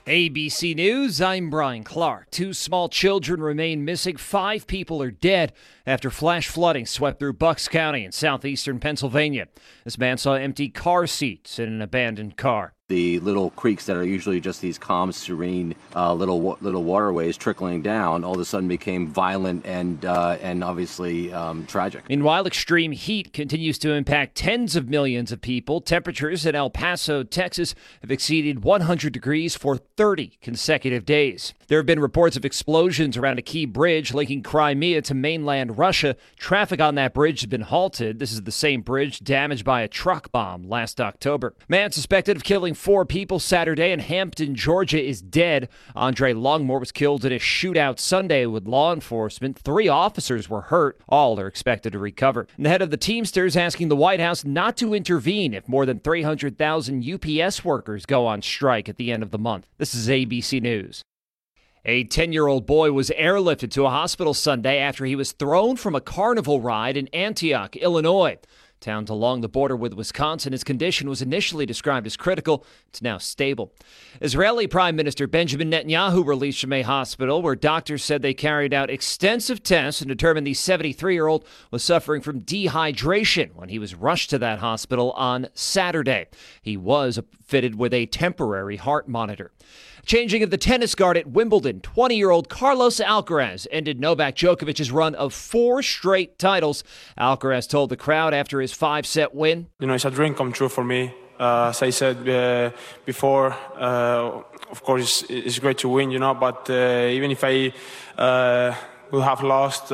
ABC News, I'm Brian Clark. 2 small children remain missing. 5 people are dead after flash flooding swept through Bucks County in southeastern Pennsylvania. This man saw empty car seats in an abandoned car. The little creeks that are usually just these calm, serene little waterways trickling down all of a sudden became violent and obviously tragic. Meanwhile, extreme heat continues to impact tens of millions of people. Temperatures in El Paso, Texas have exceeded 100 degrees for 30 consecutive days. There have been reports of explosions around a key bridge linking Crimea to mainland Russia. Traffic on that bridge has been halted. This is the same bridge damaged by a truck bomb last October. Man suspected of killing 4 people Saturday in Hampton, Georgia is dead. Andre Longmore was killed in a shootout Sunday with law enforcement. 3 officers were hurt. All are expected to recover. And the head of the Teamsters asking the White House not to intervene if more than 300,000 UPS workers go on strike at the end of the month. This is ABC News. A 10-year-old boy was airlifted to a hospital Sunday after he was thrown from a carnival ride in Antioch, Illinois. Towns along the border with Wisconsin, his condition was initially described as critical. It's now stable. Israeli Prime Minister Benjamin Netanyahu released from a hospital where doctors said they carried out extensive tests and determined the 73-year-old was suffering from dehydration when he was rushed to that hospital on Saturday. He was fitted with a temporary heart monitor. Changing of the tennis guard at Wimbledon, 20-year-old Carlos Alcaraz ended Novak Djokovic's run of 4 straight titles. Alcaraz told the crowd after his 5-set win. It's a dream come true for me. As I said before, of course, it's great to win, but even if I will have lost,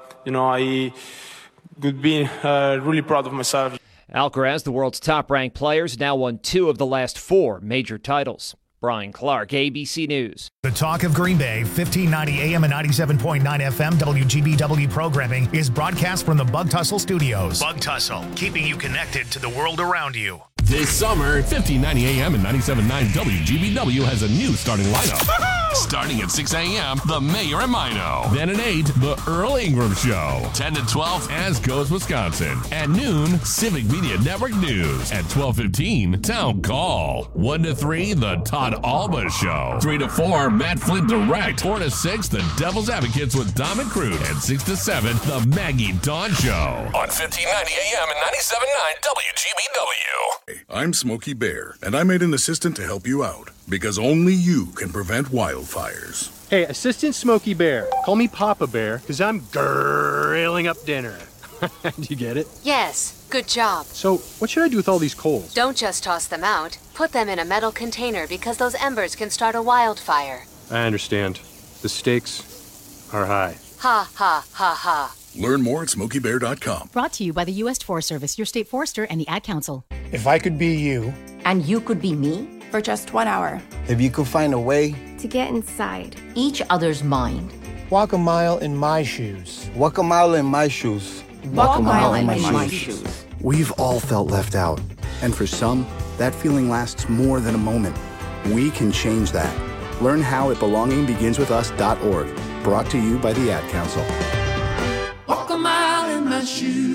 I could be really proud of myself. Alcaraz, the world's top-ranked player, has now won 2 of the last 4 major titles. Brian Clark, ABC News. The Talk of Green Bay, 1590 AM and 97.9 FM WGBW programming is broadcast from the Bug Tussle Studios. Bug Tussle, keeping you connected to the world around you. This summer, 1590 AM and 97.9 WGBW has a new starting lineup. Starting at 6 a.m., The Mayor and Mino. Then at 8, The Earl Ingram Show. 10 to 12, As Goes Wisconsin. At noon, Civic Media Network News. At 12:15, Town Call. 1 to 3, The Todd Alba Show. 3 to 4, Matt Flint Direct. 4 to 6, The Devil's Advocates with Dom and Crude. And 6 to 7, The Maggie Dawn Show. On 1590 AM and 97.9 WGBW. I'm Smokey Bear, and I made an assistant to help you out, because only you can prevent wildfires. Hey, Assistant Smokey Bear, call me Papa Bear, because I'm grilling up dinner. Do you get it? Yes, good job. So, what should I do with all these coals? Don't just toss them out. Put them in a metal container because those embers can start a wildfire. I understand. The stakes are high. Ha, ha, ha, ha. Learn more at SmokeyBear.com. Brought to you by the U.S. Forest Service, your state forester, and the Ad Council. If I could be you. And you could be me. For just 1 hour. If you could find a way. To get inside. Each other's mind. Walk a mile in my shoes. Walk a mile in my shoes. Walk a mile in my shoes. We've all felt left out. And for some, that feeling lasts more than a moment. We can change that. Learn how at belongingbeginswithus.org. Brought to you by the Ad Council. Walk a mile in my shoes.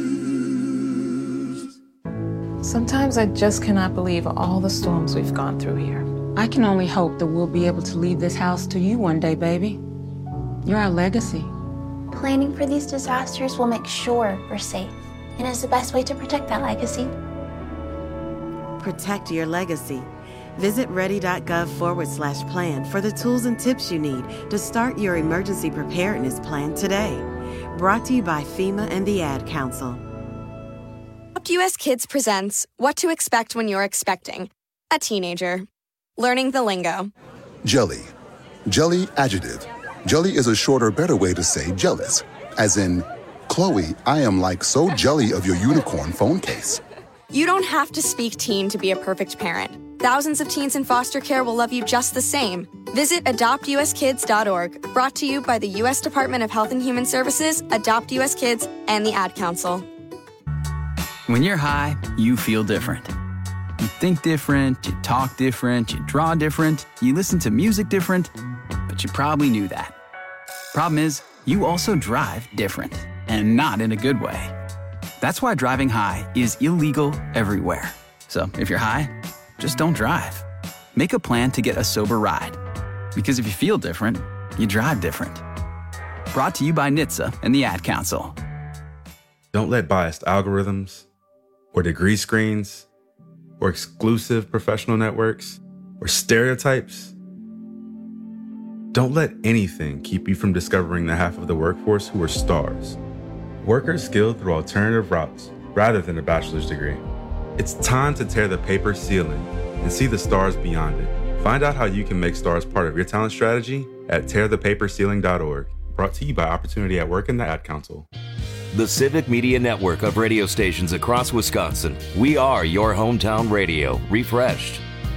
Sometimes I just cannot believe all the storms we've gone through here. I can only hope that we'll be able to leave this house to you one day, baby. You're our legacy. Planning for these disasters will make sure we're safe, and is the best way to protect that legacy. Protect your legacy. Visit ready.gov/plan for the tools and tips you need to start your emergency preparedness plan today. Brought to you by FEMA and the Ad Council. Adopt US Kids presents What to Expect When You're Expecting a Teenager. Learning the lingo. Jelly. Jelly adjective. Jelly is a shorter, better way to say jealous. As in, Chloe, I am like so jelly of your unicorn phone case. You don't have to speak teen to be a perfect parent. Thousands of teens in foster care will love you just the same. Visit adoptuskids.org. Brought to you by the U.S. Department of Health and Human Services, Adopt U.S. Kids, and the Ad Council. When you're high, you feel different. You think different, you talk different, you draw different, you listen to music different, but you probably knew that. Problem is, you also drive different, and not in a good way. That's why driving high is illegal everywhere. So if you're high, just don't drive. make a plan to get a sober ride. Because if you feel different, you drive different. Brought to you by NHTSA and the Ad Council. Don't let biased algorithms or degree screens or exclusive professional networks or stereotypes. Don't let anything keep you from discovering the half of the workforce who are stars. Workers skilled through alternative routes rather than a bachelor's degree. It's time to tear the paper ceiling and see the stars beyond it. Find out how you can make stars part of your talent strategy at tearthepaperceiling.org. Brought to you by Opportunity at Work and the Ad Council. The Civic Media Network of radio stations across Wisconsin. We are your hometown radio, refreshed.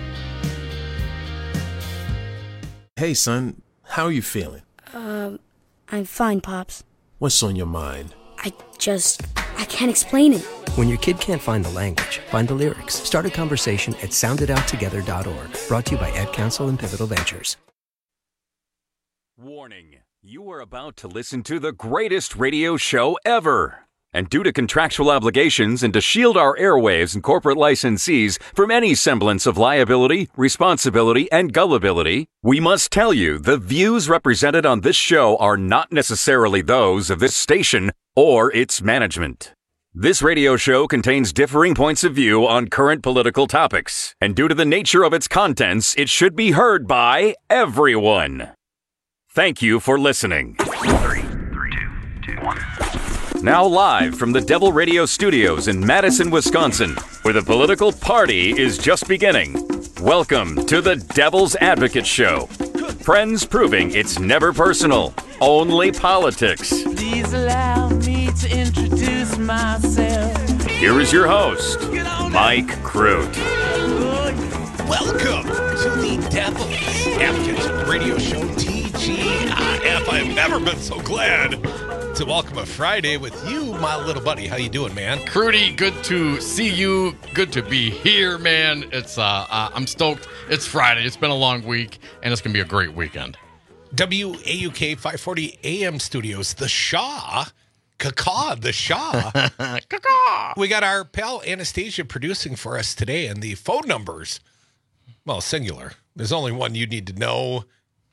Hey, son, how are you feeling? I'm fine, Pops. What's on your mind? I can't explain it. When your kid can't find the language, find the lyrics. Start a conversation at soundedouttogether.org. Brought to you by Ad Council and Pivotal Ventures. Warning. You are about to listen to the greatest radio show ever. And due to contractual obligations and to shield our airwaves and corporate licensees from any semblance of liability, responsibility, and gullibility, we must tell you the views represented on this show are not necessarily those of this station or its management. This radio show contains differing points of view on current political topics, and due to the nature of its contents, it should be heard by everyone. Thank you for listening. 3, 2, 2, 1. Now live from the Devil Radio Studios in Madison, Wisconsin, where the political party is just beginning. Welcome to the Devil's Advocate Show. Friends proving it's never personal, only politics. Please allow me to introduce myself. Here is your host, Mike Crute. Welcome to the Devil's Advocate Radio Show, TGIF. I've never been so glad to welcome a Friday with you, my little buddy. How you doing, man? Crudy, good to see you. Good to be here, man. It's I'm stoked. It's Friday. It's been a long week, and it's gonna be a great weekend. WAUK 540 AM Studios, the Shaw. The Shaw. We got our pal Anastasia producing for us today, and the phone numbers, well, singular. There's only one you need to know.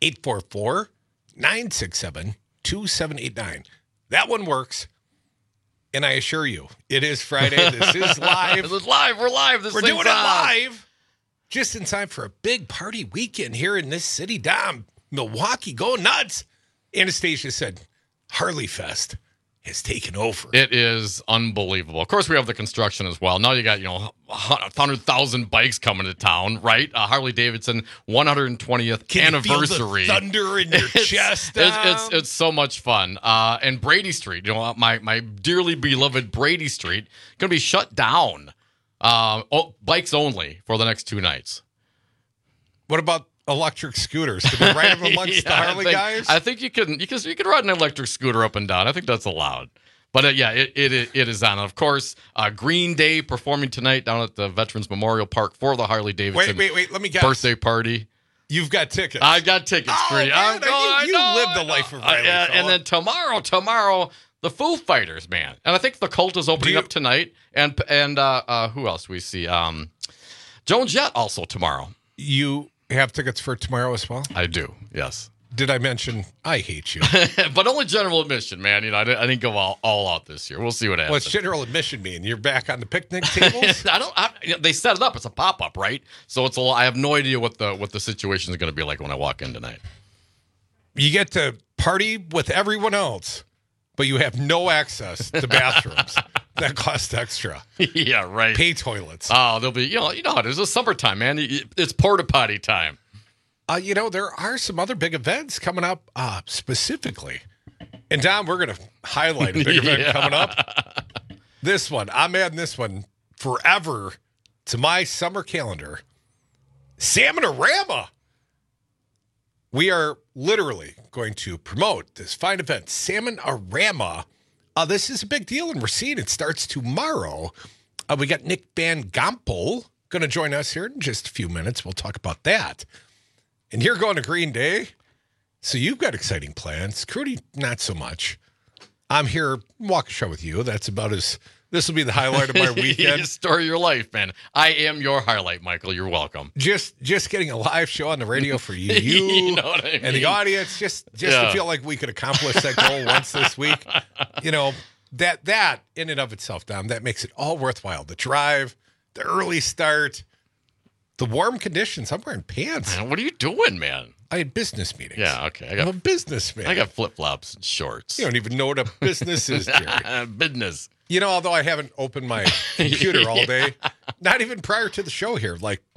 844-967-2789. That one works. And I assure you, it is Friday. This is live. This is live. We're live. We're doing it live. Just in time for a big party weekend here in this city. Damn, Milwaukee, go nuts. Anastasia said, Harley Fest has taken over. It is unbelievable. Of course, we have the construction as well. Now you got, 100,000 bikes coming to town, right? Harley Davidson 120th Can anniversary. You feel the thunder in your chest. It's so much fun. And Brady Street, my dearly beloved Brady Street, going to be shut down. Bikes only for the next 2 nights. What about electric scooters? Can we ride them amongst the Harley guys? I think you can ride an electric scooter up and down. I think that's allowed. But it is on. And of course, Green Day performing tonight down at the Veterans Memorial Park for the Harley Davidson Wait. Let me guess. Birthday party. You've got tickets. I got tickets. Man, you live the life of Riley. And then tomorrow, the Foo Fighters, man. And I think the Cult is opening up tonight. And who else we see? Joan Jett also tomorrow. You have tickets for tomorrow as well? I do, yes. Did I mention I hate you? But only general admission, man. I didn't go all out this year. We'll see what happens. What's general admission mean? You're back on the picnic tables? They set it up. It's a pop-up, right? So it's I have no idea what the situation is going to be like when I walk in tonight. You get to party with everyone else, but you have no access to bathrooms. That costs extra. Yeah, right. Pay toilets. Oh, there'll be, how it is. It's summertime, man. It's porta potty time. There are some other big events coming up specifically. And, Don, we're going to highlight a big event coming up. This one. I'm adding this one forever to my summer calendar. Salmon-a-rama. We are literally going to promote this fine event, Salmon-a-rama. This is a big deal in Racine. It starts tomorrow. We got Nick Van Gompel going to join us here in just a few minutes. We'll talk about that. And you're going to Green Day, so you've got exciting plans. Crudy, not so much. I'm here, walk a show with you. That's about as This will be the highlight of my weekend. Story of your life, man. I am your highlight, Michael. You're welcome. Just getting a live show on the radio for you, You know what I and the mean? audience, just to feel like we could accomplish that goal once this week. That in and of itself, Dom, that makes it all worthwhile. The drive, the early start, the warm conditions. I'm wearing pants. Man, what are you doing, man? I had business meetings. Yeah, okay. I'm a businessman. I got flip-flops and shorts. You don't even know what a business is, Jerry. Business. Although I haven't opened my computer all day, not even prior to the show here.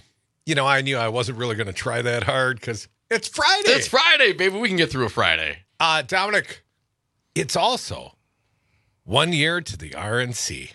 I knew I wasn't really going to try that hard because it's Friday. It's Friday, baby. We can get through a Friday. Dominic, it's also 1 year to the RNC.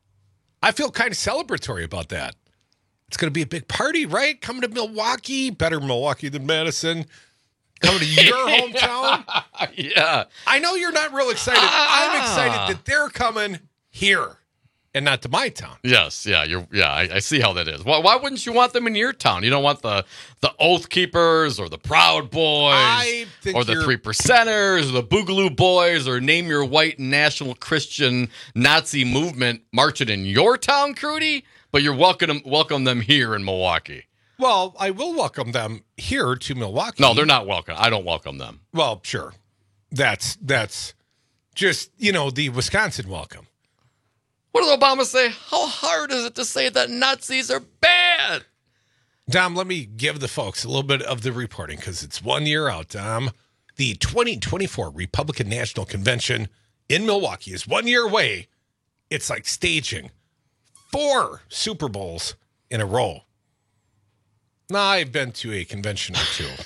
I feel kind of celebratory about that. It's going to be a big party, right? Coming to Milwaukee, better Milwaukee than Madison. Coming to your hometown. Yeah. I know you're not real excited. I'm excited that they're coming here and not to my town. Yes, yeah, I see how that is. Why wouldn't you want them in your town? You don't want the Oath Keepers or the Proud Boys or the Three Percenters or the Boogaloo Boys or name your white national Christian Nazi movement marching in your town, Crudy? But you're welcome them here in Milwaukee. Well, I will welcome them here to Milwaukee. No, they're not welcome. I don't welcome them. Well, sure. That's just, the Wisconsin welcome. What did Obama say? How hard is it to say that Nazis are bad? Dom, let me give the folks a little bit of the reporting because it's 1 year out, Dom. The 2024 Republican National Convention in Milwaukee is 1 year away. It's like staging 4 Super Bowls in a row. Now, I've been to a convention or two.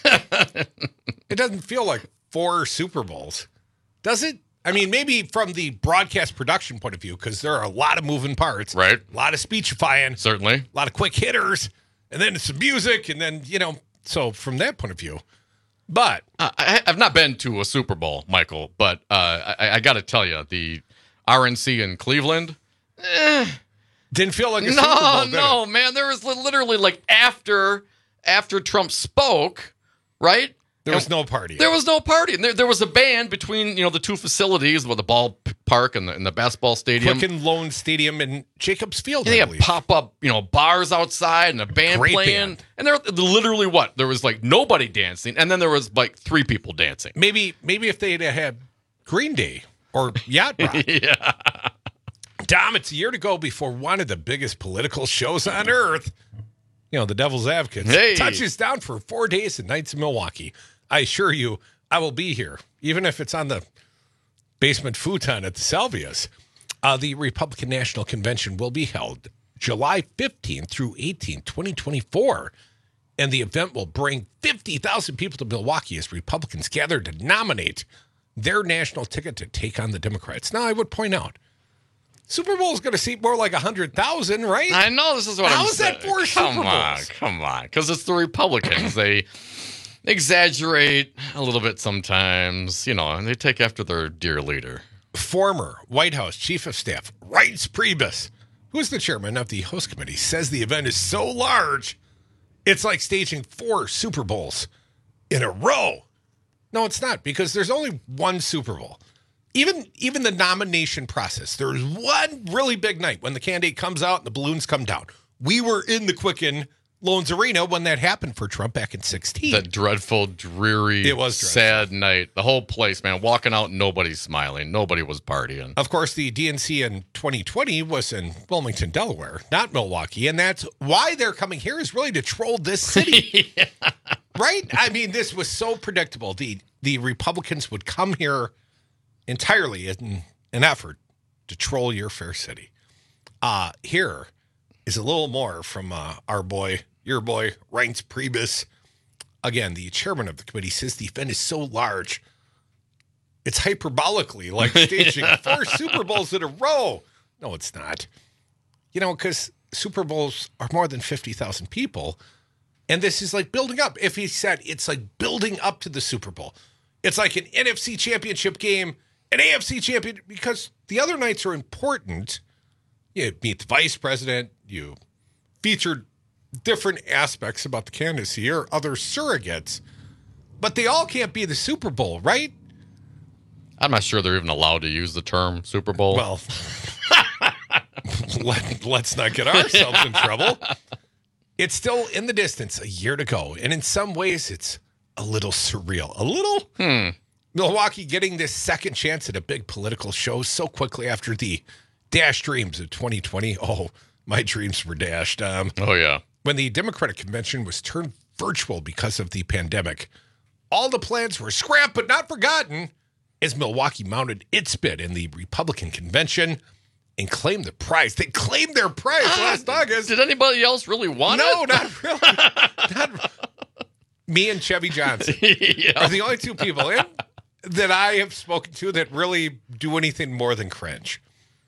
It doesn't feel like 4 Super Bowls, does it? I mean, maybe from the broadcast production point of view, because there are a lot of moving parts. Right. A lot of speechifying. Certainly. A lot of quick hitters. And then some music. And then, so from that point of view. But I've not been to a Super Bowl, Michael, but I got to tell you, the RNC in Cleveland, didn't feel like a Super Bowl, did No, it? man. There was literally after Trump spoke, right? There was no party. There was no party. And there was a band between, the two facilities with the ballpark and the basketball stadium. Quicken Loan Stadium and Jacobs Field, and they had pop-up, bars outside and a band Great playing. band. And there literally what? There was nobody dancing. And then there was 3 people dancing. Maybe if they'd had Green Day or Yacht Rock. Yeah. Dom, it's a year to go before one of the biggest political shows on earth, the Devil's Advocates, touches down for 4 days and nights in Milwaukee. I assure you, I will be here, even if it's on the basement futon at the Salvias. The Republican National Convention will be held July 15th through 18th, 2024. And the event will bring 50,000 people to Milwaukee as Republicans gather to nominate their national ticket to take on the Democrats. Now, I would point out, Super Bowl is going to seat more like 100,000, right? I know, this is what I'm saying. How is that 4 Super Bowls? Come on. Because it's the Republicans. They exaggerate a little bit sometimes, and they take after their dear leader. Former White House Chief of Staff Reince Priebus, who is the chairman of the host committee, says the event is so large, it's like staging 4 Super Bowls in a row. No, it's not, because there's only one Super Bowl. Even the nomination process, there's one really big night when the candidate comes out and the balloons come down. We were in the Quicken Loans Arena when that happened for Trump back in 2016. That dreadful, dreary, sad night. The whole place, man, walking out, nobody's smiling. Nobody was partying. Of course, the DNC in 2020 was in Wilmington, Delaware, not Milwaukee. And that's why they're coming here, is really to troll this city. Yeah. Right? I mean, this was so predictable. The Republicans would come here entirely in an effort to troll your fair city. Here is a little more from your boy, Reince Priebus. Again, the chairman of the committee says the event is so large, it's hyperbolically like staging 4 Super Bowls in a row. No, it's not. Because Super Bowls are more than 50,000 people, and this is like building up. If he said it's like building up to the Super Bowl, it's like an NFC championship game, an AFC champion, because the other nights are important. You meet the vice president, you featured different aspects about the candidacy or other surrogates, but they all can't be the Super Bowl, right? I'm not sure they're even allowed to use the term Super Bowl. Well, let's not get ourselves in trouble. It's still in the distance, a year to go. And in some ways, it's a little surreal. A little? Milwaukee getting this second chance at a big political show so quickly after the dashed dreams of 2020. Oh, my dreams were dashed. Oh, yeah. When the Democratic convention was turned virtual because of the pandemic, all the plans were scrapped but not forgotten as Milwaukee mounted its bid in the Republican convention and claimed the prize. They claimed their prize last August. Did anybody else really want it? No, not really. Me and Chevy Johnson are the only two people that I have spoken to that really do anything more than cringe.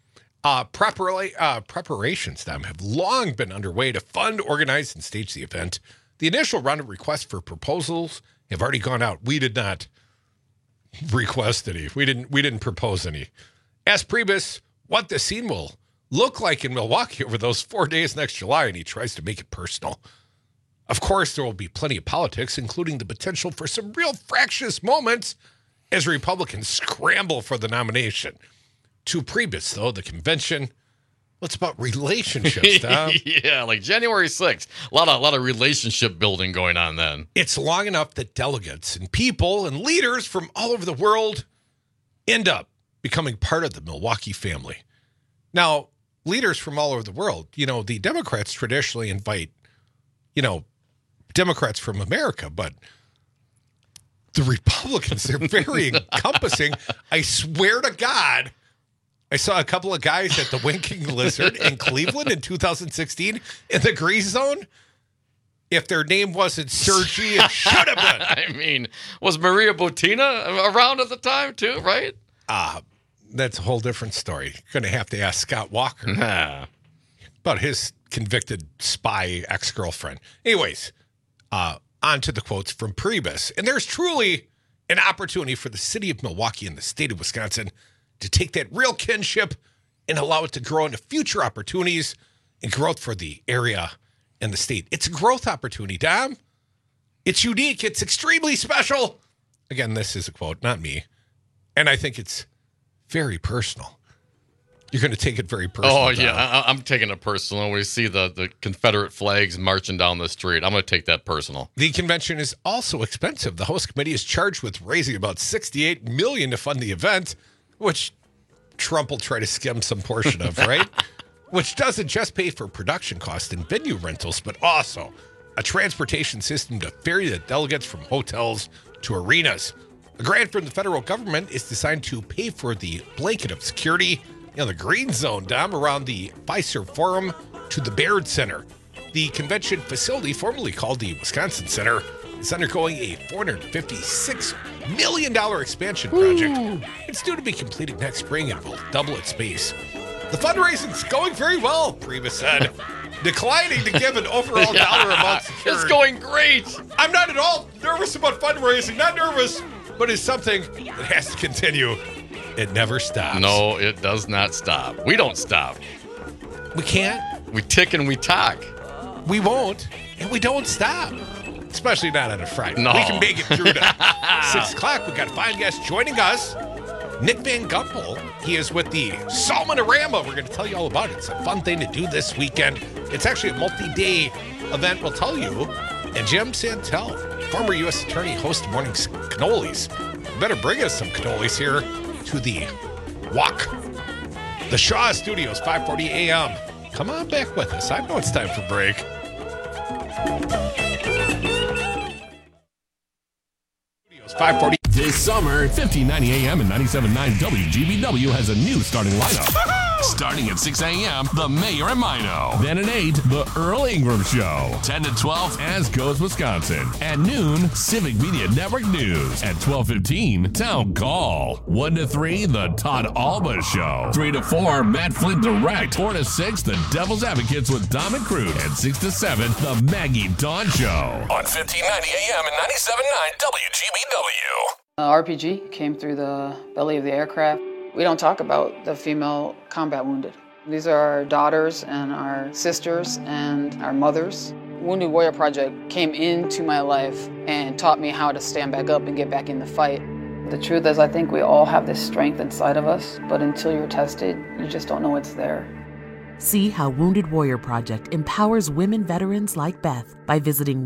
Preparations then have long been underway to fund, organize, and stage the event. The initial round of requests for proposals have already gone out. We did not request any. We didn't propose any. Ask Priebus what the scene will look like in Milwaukee over those 4 days next July, and he tries to make it personal. Of course, there will be plenty of politics, including the potential for some real fractious moments as Republicans scramble for the nomination. To Priebus, though, the convention, what's about relationships, Tom? Yeah, like January 6th. A lot of relationship building going on then. It's long enough that delegates and people and leaders from all over the world end up becoming part of the Milwaukee family. Now, leaders from all over the world, the Democrats traditionally invite, Democrats from America, but the Republicans, they're very encompassing. I swear to God, I saw a couple of guys at the Winking Lizard in Cleveland in 2016 in the Green Zone. If their name wasn't Sergi, it should have been. I mean, was Maria Butina around at the time too, right? That's a whole different story. Going to have to ask Scott Walker about his convicted spy ex-girlfriend. Anyways, on to the quotes from Priebus. And there's truly an opportunity for the city of Milwaukee and the state of Wisconsin to take that real kinship and allow it to grow into future opportunities and growth for the area and the state. It's a growth opportunity, Dom. It's unique. It's extremely special. Again, this is a quote, not me. And I think it's very personal. You're going to take it very personal. Oh, yeah. I'm taking it personal. When we see the Confederate flags marching down the street, I'm going to take that personal. The convention is also expensive. The host committee is charged with raising about $68 million to fund the event, which Trump will try to skim some portion of, right? Which doesn't just pay for production costs and venue rentals, but also a transportation system to ferry the delegates from hotels to arenas. A grant from the federal government is designed to pay for the blanket of security in the green zone, Dom, around the Fiserv Forum to the Baird Center. The convention facility, formerly called the Wisconsin Center, is undergoing a $456 million expansion project. Ooh. It's due to be completed next spring and will double its space. The fundraising's going very well, Priebus said, declining to give an overall dollar amount secured. It's going great. I'm not at all nervous about fundraising, not nervous, but it's something that has to continue. It never stops. No, it does not stop. We don't stop. We can't. We tick and we talk. We won't, and we don't stop. Especially not on a Friday. No. We can make it through to 6 o'clock. We've got a fine guest joining us, Nick Van Gumpel. He is with the Salmonorama. We're going to tell you all about it. It's a fun thing to do this weekend. It's actually a multi-day event, we'll tell you. And Jim Santel, former U.S. attorney, host of Morning Cannolis. Better bring us some cannolis here to the walk. The Shaw Studios, 5:40 a.m. Come on back with us. I know it's time for break. This summer, 1590 AM and 97.9 WGBW has a new starting lineup. Starting at 6 a.m., The Mayor and Mino. Then at 8, The Earl Ingram Show. 10 to 12, As Goes Wisconsin. At noon, Civic Media Network News. At 12:15, Town Call. 1 to 3, The Todd Alba Show. 3 to 4, Matt Flint Direct. 4 to 6, The Devil's Advocates with Dom and Crute. And 6 to 7, The Maggie Dawn Show. On 1590 AM and 97.9 WGBW. RPG came through the belly of the aircraft. We don't talk about the female combat wounded. These are our daughters and our sisters and our mothers. Wounded Warrior Project came into my life and taught me how to stand back up and get back in the fight. The truth is, I think we all have this strength inside of us, but until you're tested, you just don't know it's there. See how Wounded Warrior Project empowers women veterans like Beth by visiting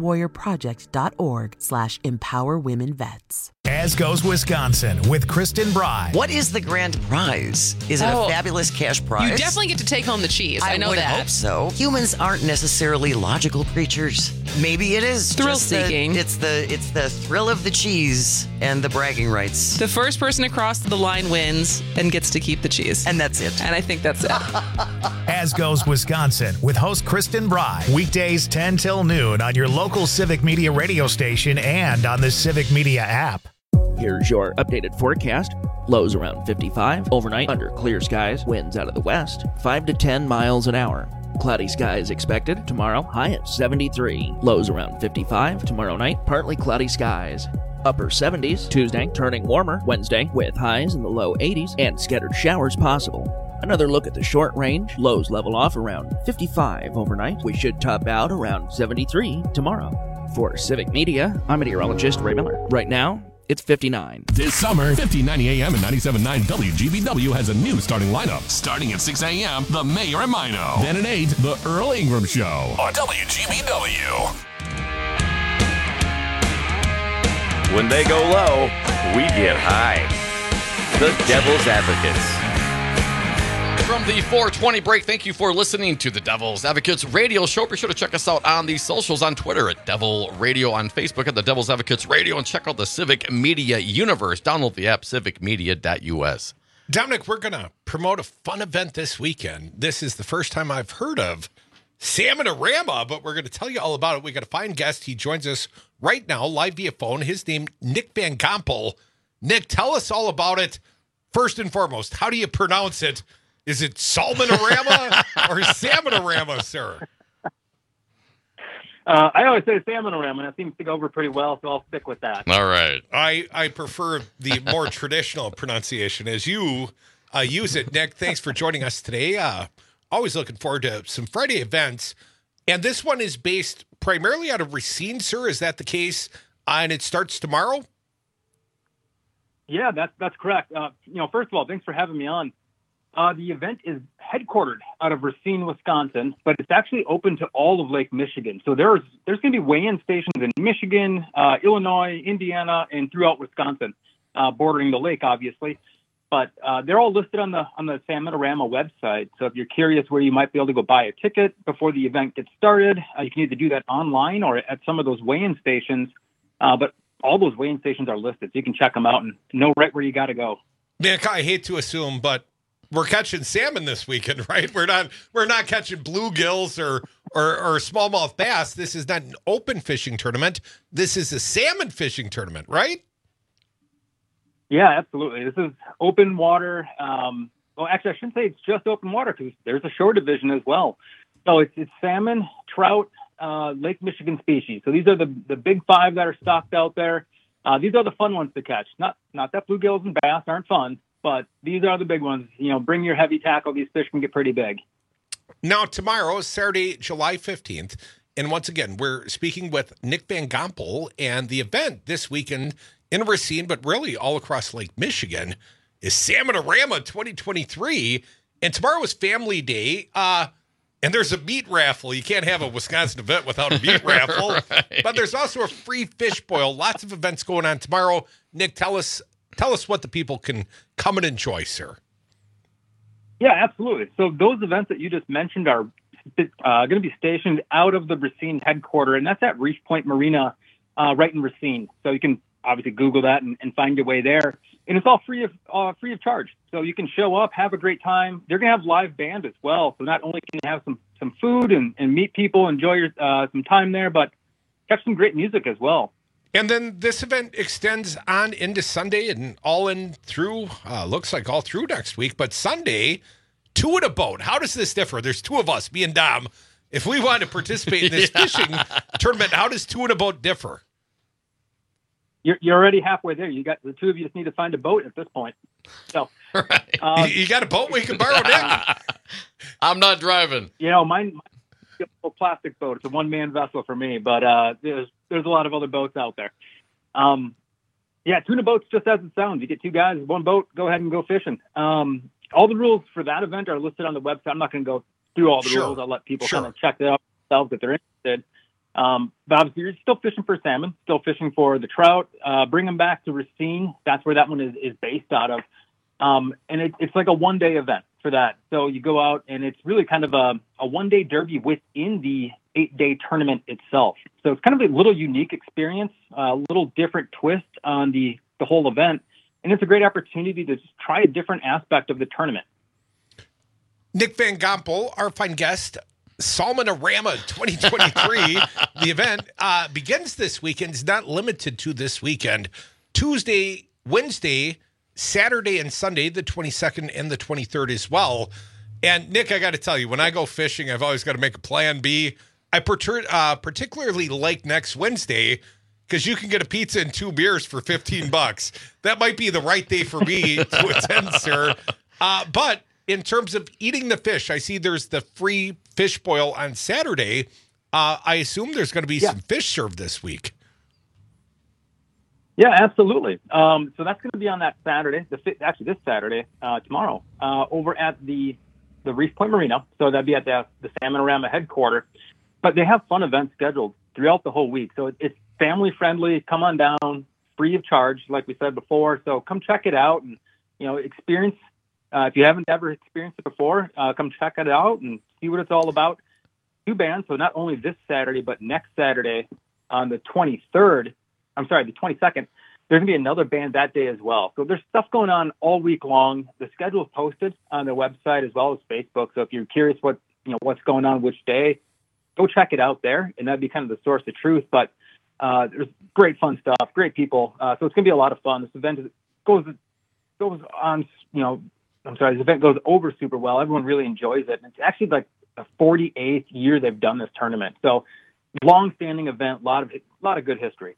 woundedwarriorproject.org/empowerwomenvets. As Goes Wisconsin with Kristen Bry. What is the grand prize? Is it a fabulous cash prize? You definitely get to take home the cheese. I know would that. hope so. Humans aren't necessarily logical creatures. Maybe it is Thrill-seeking. It's the thrill of the cheese and the bragging rights. The first person across the line wins and gets to keep the cheese. And that's it. And I think that's it. As Goes Wisconsin with host Kristen Bry. Weekdays 10 till noon on your local Civic Media radio station and on the Civic Media app. Here's your updated forecast. Lows around 55. Overnight, under clear skies. Winds out of the west, 5 to 10 miles an hour. Cloudy skies expected. Tomorrow, high at 73. Lows around 55. Tomorrow night, partly cloudy skies. Upper 70s. Tuesday, turning warmer. Wednesday, with highs in the low 80s and scattered showers possible. Another look at the short range. Lows level off around 55 overnight. We should top out around 73 tomorrow. For Civic Media, I'm meteorologist Ray Miller. Right now, it's 59. This summer, 1590 AM and 97.9 WGBW has a new starting lineup. Starting at 6 a.m., The Mayor and Mino. Then at 8, The Earl Ingram Show on WGBW. When they go low, we get high. The Devil's Advocates. From the 420 break, thank you for listening to the Devil's Advocates radio show. Be sure to check us out on the socials on Twitter at Devil Radio, on Facebook at the Devil's Advocates Radio, and check out the Civic Media universe. Download the app, civicmedia.us. Dominic, we're going to promote a fun event this weekend. This is the first time I've heard of Salmon-a-Rama, but we're going to tell you all about it. We got a fine guest. He joins us right now, live via phone. His name, Nick Van Gompel. Nick, tell us all about it. First and foremost, how do you pronounce it? Is it Salmon-a-Rama or Salmon-a-Rama, sir? I always say Salmon-a-Rama, and it seems to go over pretty well, so I'll stick with that. All right. I prefer the more traditional pronunciation as you use it. Nick, thanks for joining us today. Always looking forward to some Friday events. And this one is based primarily out of Racine, sir. Is that the case? And it starts tomorrow? Yeah, that's correct. First of all, thanks for having me on. The event is headquartered out of Racine, Wisconsin, but it's actually open to all of Lake Michigan. So there's going to be weigh-in stations in Michigan, Illinois, Indiana, and throughout Wisconsin, bordering the lake, obviously. But they're all listed on the Salmon-a-Rama website. So if you're curious where you might be able to go buy a ticket before the event gets started, you can either do that online or at some of those weigh-in stations. But all those weigh-in stations are listed, so you can check them out and know right where you got to go. Nick, I hate to assume, but we're catching salmon this weekend, right? We're not catching bluegills or smallmouth bass. This is not an open fishing tournament. This is a salmon fishing tournament, right? Yeah, absolutely. This is open water. Well, actually, I shouldn't say it's just open water because there's a shore division as well. So it's salmon, trout, Lake Michigan species. So these are the big five that are stocked out there. These are the fun ones to catch. Not that bluegills and bass aren't fun, but these are the big ones. Bring your heavy tackle. These fish can get pretty big. Now, tomorrow is Saturday, July 15th. And once again, we're speaking with Nick Van Gompel. And the event this weekend in Racine, but really all across Lake Michigan, is Salmon-a-Rama 2023. And tomorrow is Family Day. And there's a meat raffle. You can't have a Wisconsin event without a meat raffle. Right. But there's also a free fish boil. Lots of events going on tomorrow. Nick, tell us what the people can come and enjoy, sir. Yeah, absolutely. So those events that you just mentioned are going to be stationed out of the Racine headquarters, and that's at Reef Point Marina right in Racine. So you can obviously Google that and find your way there. And it's all free of charge. So you can show up, have a great time. They're going to have live band as well. So not only can you have some food and meet people, enjoy some time there, but catch some great music as well. And then this event extends on into Sunday and all in through, looks like all through next week. But Sunday, two in a boat. How does this differ? There's two of us, me and Dom. If we want to participate in this fishing tournament, how does two in a boat differ? You're already halfway there. You got the two of you just need to find a boat at this point. So, right. You got a boat we can borrow, Nick? I'm not driving. Mine's a plastic boat. It's a one-man vessel for me, but there's a lot of other boats out there. Tuna boats just as it sounds. You get two guys, one boat, go ahead and go fishing. all the rules for that event are listed on the website. I'm not going to go through all the rules. I'll let people kind of check that out themselves if they're interested. But obviously, you're still fishing for salmon, still fishing for the trout. Bring them back to Racine. That's where that one is based out of. And it's like a one-day event for that. So you go out, and it's really kind of a one-day derby within the 8-day tournament itself. So it's kind of a little unique experience, a little different twist on the whole event. And it's a great opportunity to just try a different aspect of the tournament. Nick Van Gompel, our fine guest, Salmonorama 2023. The event begins this weekend. It's not limited to this weekend. Tuesday, Wednesday, Saturday, and Sunday, the 22nd and the 23rd as well. And, Nick, I got to tell you, when I go fishing, I've always got to make a plan B. I particularly like next Wednesday because you can get a pizza and 2 beers for $15. That might be the right day for me to attend, sir. But in terms of eating the fish, I see there's the free fish boil on Saturday. I assume there's going to be some fish served this week. Yeah, absolutely. So that's going to be on that Saturday, actually this Saturday, tomorrow, over at the Reef Point Marina. So that'd be at the Salmonorama headquarters. But they have fun events scheduled throughout the whole week. So it's family friendly. Come on down, free of charge, like we said before. So come check it out and experience. If you haven't ever experienced it before, come check it out and see what it's all about. 2 bands. So not only this Saturday, but next Saturday on the 22nd. There's going to be another band that day as well. So there's stuff going on all week long. The schedule is posted on their website as well as Facebook. So if you're curious what's going on which day, go check it out there. And that'd be kind of the source of truth. But there's great fun stuff, great people. So it's going to be a lot of fun. This event goes on, this event goes over super well. Everyone really enjoys it. And it's actually like the 48th year they've done this tournament. So long-standing event, a lot of good history.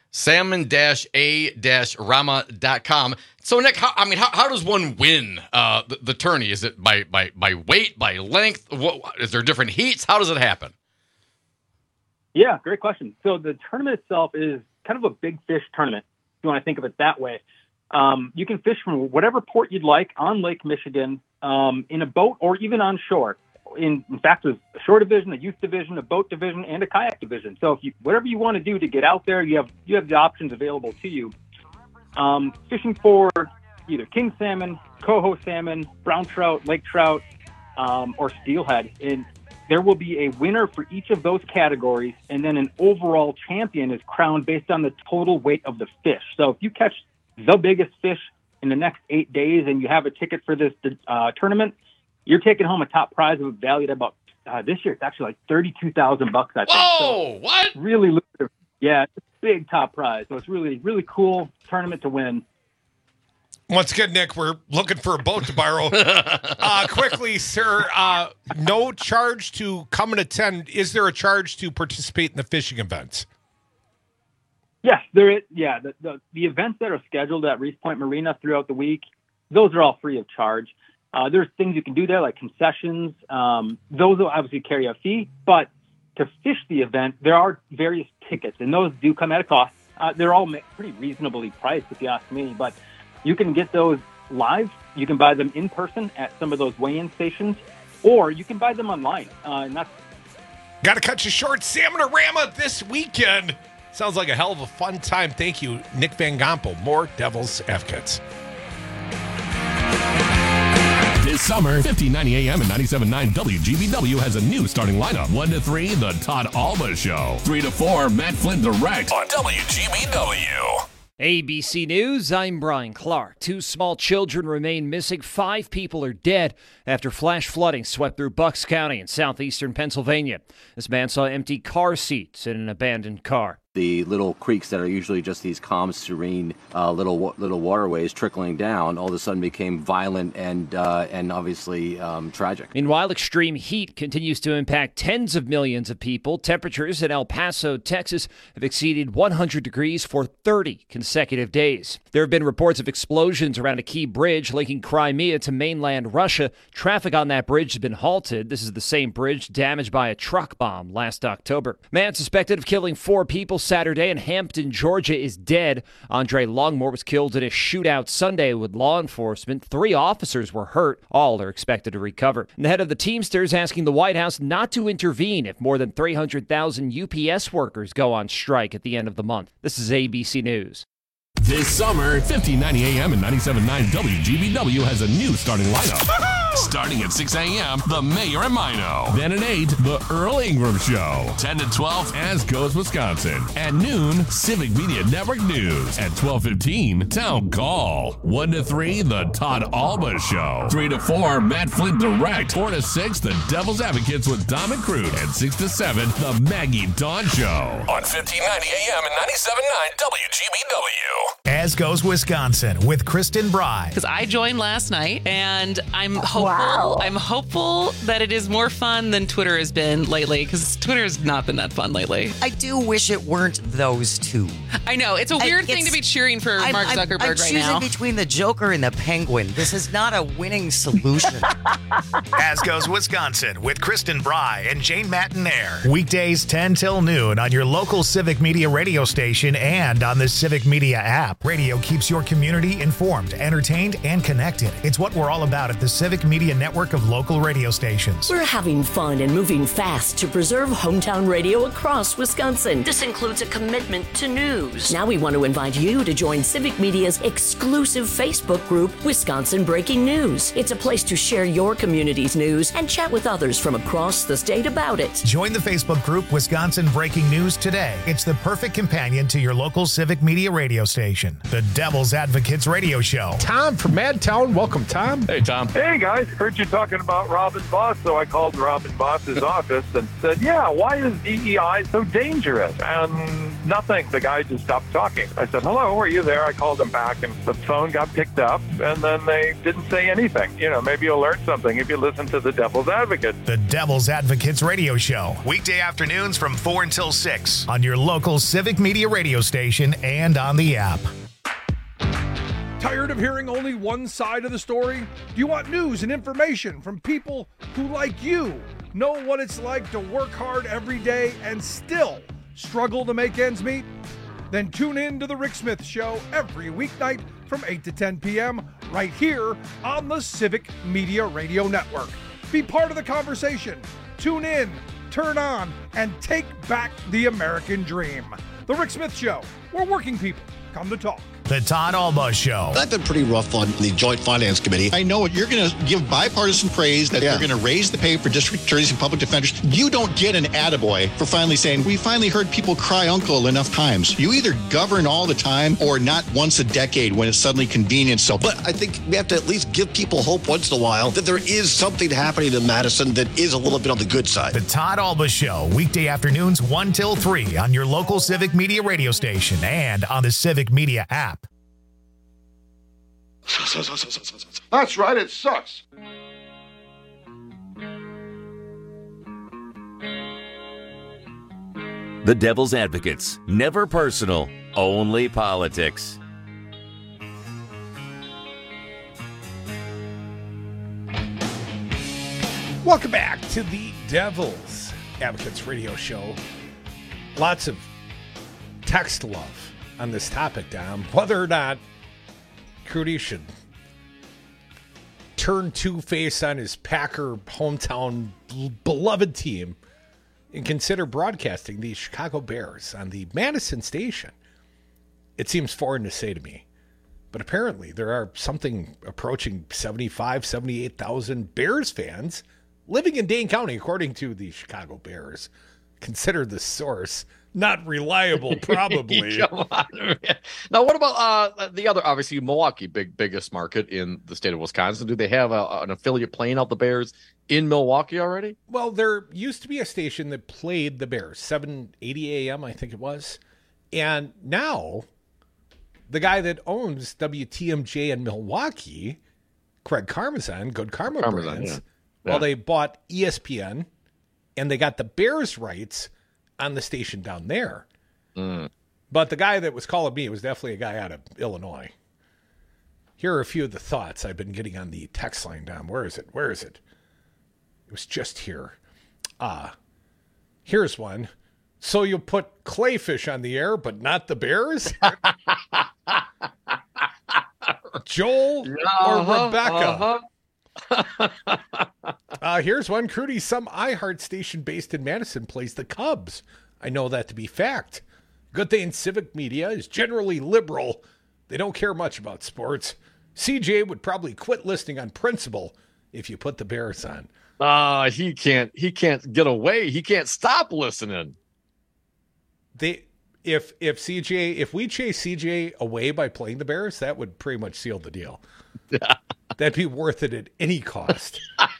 Salmon-a-rama.com. So, Nick, how does one win the tourney? Is it by weight, by length? Is there different heats? How does it happen? Yeah, great question. So the tournament itself is kind of a big fish tournament, if you want to think of it that way. You can fish from whatever port you'd like on Lake Michigan, in a boat or even on shore. In fact, there's a shore division, a youth division, a boat division, and a kayak division. So whatever you want to do to get out there, you have the options available to you. Fishing for either king salmon, coho salmon, brown trout, lake trout, or steelhead. And there will be a winner for each of those categories, and then an overall champion is crowned based on the total weight of the fish. So if you catch the biggest fish in the next 8 days and you have a ticket for this tournament, you're taking home a top prize of valued at about this year. It's actually like $32,000, I think. Whoa! So what? Really lucrative. Yeah, it's a big top prize. So it's really, really cool tournament to win. Once again, Nick, we're looking for a boat to borrow. Quickly, sir, no charge to come and attend. Is there a charge to participate in the fishing events? Yes, there is. Yeah, the events that are scheduled at Reef Point Marina throughout the week, those are all free of charge. There's things you can do there, like concessions. Those will obviously carry a fee, but to fish the event, there are various tickets, and those do come at a cost. They're all pretty reasonably priced, if you ask me, but you can get those live. You can buy them in person at some of those weigh-in stations, or you can buy them online. And that's got to cut you short. Salmonorama this weekend. Sounds like a hell of a fun time. Thank you, Nick Van Gompel. More Devil's Advocates. This summer, 1590 AM and 97.9 WGBW has a new starting lineup. 1 to 3, The Todd Alba Show. 3 to 4, Matt Flynn Direct on WGBW. ABC News, I'm Brian Clark. 2 small children remain missing. 5 people are dead after flash flooding swept through Bucks County in southeastern Pennsylvania. This man saw empty car seats in an abandoned car. The little creeks that are usually just these calm, serene little waterways trickling down all of a sudden became violent and obviously tragic. Meanwhile, extreme heat continues to impact tens of millions of people. Temperatures in El Paso, Texas have exceeded 100 degrees for 30 consecutive days. There have been reports of explosions around a key bridge linking Crimea to mainland Russia. Traffic on that bridge has been halted. This is the same bridge damaged by a truck bomb last October. Man suspected of killing 4 people Saturday, and Hampton, Georgia is dead. Andre Longmore was killed in a shootout Sunday with law enforcement. 3 officers were hurt. All are expected to recover. And the head of the Teamsters asking the White House not to intervene if more than 300,000 UPS workers go on strike at the end of the month. This is ABC News. This summer, 1590 AM and 97.9 WGBW has a new starting lineup. Starting at 6 a.m., The Mayor and Mino. Then at 8, The Earl Ingram Show. 10 to 12, As Goes Wisconsin. At noon, Civic Media Network News. At 12:15, Town Call. 1 to 3, The Todd Alba Show. 3 to 4, Matt Flint Direct. 4 to 6, The Devil's Advocates with Dom and Crude. And 6 to 7, The Maggie Dawn Show. On 1590 AM and 97.9 WGBW. As Goes Wisconsin with Kristen Bry. Because I joined last night, and I'm hopeful. I'm hopeful that it is more fun than Twitter has been lately, because Twitter has not been that fun lately. I do wish it weren't those two. I know. It's a weird thing to be cheering for Mark Zuckerberg I'm right choosing now. between the Joker and the Penguin. This is not a winning solution. As Goes Wisconsin with Kristen Bry and Jane Matinaire. Weekdays 10 till noon on your local Civic Media radio station and on the Civic Media app. Radio keeps your community informed, entertained, and connected. It's what we're all about at the Civic Media network of local radio stations. We're having fun and moving fast to preserve hometown radio across Wisconsin. This includes a commitment to news. Now we want to invite you to join Civic Media's exclusive Facebook group, Wisconsin Breaking News. It's a place to share your community's news and chat with others from across the state about it. Join the Facebook group Wisconsin Breaking News today. It's the perfect companion to your local Civic Media radio station. The Devil's Advocates Radio Show. Tom from Madtown. Welcome, Tom. Hey, Tom. Hey, guys. Heard you talking about Robin Boss, so I called Robin Boss's office and said, yeah, why is DEI so dangerous? And nothing. The guy just stopped talking. I said, hello, are you there? I called him back, and the phone got picked up, and then they didn't say anything. You know, maybe you'll learn something if you listen to the Devil's Advocate. The Devil's Advocates Radio Show. Weekday afternoons from 4 until 6 on your local Civic Media radio station and on the app. Tired of hearing only one side of the story? Do you want news and information from people who, like you, know what it's like to work hard every day and still struggle to make ends meet? Then tune in to The Rick Smith Show every weeknight from 8 to 10 p.m. right here on the Civic Media Radio Network. Be part of the conversation. Tune in, turn on, and take back the American dream. The Rick Smith Show, where working people come to talk. The Todd Alba Show. I've been pretty rough on the Joint Finance Committee. I know you're going to give bipartisan praise that they're going to raise the pay for district attorneys and public defenders. You don't get an attaboy for finally saying, we finally heard people cry uncle enough times. You either govern all the time or not once a decade when it's suddenly convenient. So, but I think we have to at least give people hope once in a while that there is something happening in Madison that is a little bit on the good side. The Todd Alba Show, weekday afternoons 1 till 3 on your local Civic Media radio station and on the Civic Media app. That's right, it sucks. The Devil's Advocates. Never personal, only politics. Welcome back to the Devil's Advocates Radio Show. Lots of text love on this topic, Dom. Whether or not Crudy should turn two-face on his Packer hometown beloved team and consider broadcasting the Chicago Bears on the Madison station. It seems foreign to say to me, but apparently there are something approaching 75, 78,000 Bears fans living in Dane County, according to the Chicago Bears. Consider the source not reliable, probably. Come on, man. Now, what about the other, obviously, Milwaukee, biggest market in the state of Wisconsin? Do they have an affiliate playing out the Bears in Milwaukee already? Well, there used to be a station that played the Bears, 780 AM, I think it was. And now, the guy that owns WTMJ in Milwaukee, Craig Karmazin, Good Karma Brands, well, they bought ESPN, and they got the Bears rights on the station down there. But the guy that was calling me was definitely a guy out of Illinois. Here are a few of the thoughts I've been getting on the text line, Dom. Where is it? It was just here. Here's one. So you'll put Clayfish on the air, but not the Bears? Joel or Rebecca? Here's one. Crudy, some iHeart station based in Madison plays the Cubs. I know that to be fact. Good thing Civic Media is generally liberal. They don't care much about sports. CJ would probably quit listening on principle if you put the Bears on. He can't get away. He can't stop listening. If we chase CJ away by playing the Bears, that would pretty much seal the deal. That'd be worth it at any cost.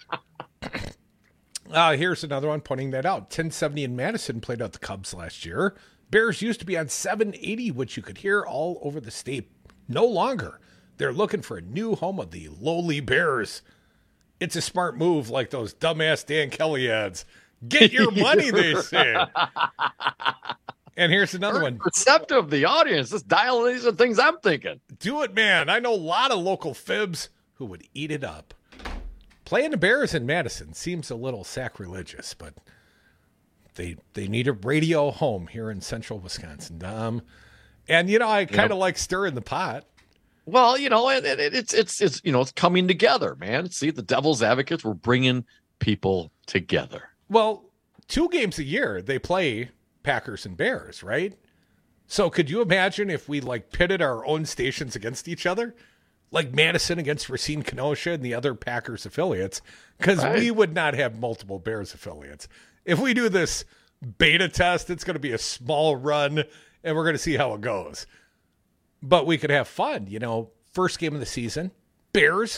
Here's another one pointing that out. 1070 in Madison played out the Cubs last year. Bears used to be on 780, which you could hear all over the state. No longer. They're looking for a new home of the lowly Bears. It's a smart move, like those dumbass Dan Kelly ads. Get your money, they say. And here's another one. Receptive, the audience. Just dial these are things I'm thinking. Do it, man. I know a lot of local fibs who would eat it up. Playing the Bears in Madison seems a little sacrilegious, but they need a radio home here in central Wisconsin, Dom. And, I kind of like stirring the pot. Well, it's coming together, man. See, the Devil's Advocates, we're bringing people together. Well, 2 games a year they play Packers and Bears, right? So could you imagine if we pitted our own stations against each other? Like Madison against Racine Kenosha and the other Packers affiliates? Because we would not have multiple Bears affiliates. If we do this beta test, it's going to be a small run, and we're going to see how it goes. But we could have fun, first game of the season, Bears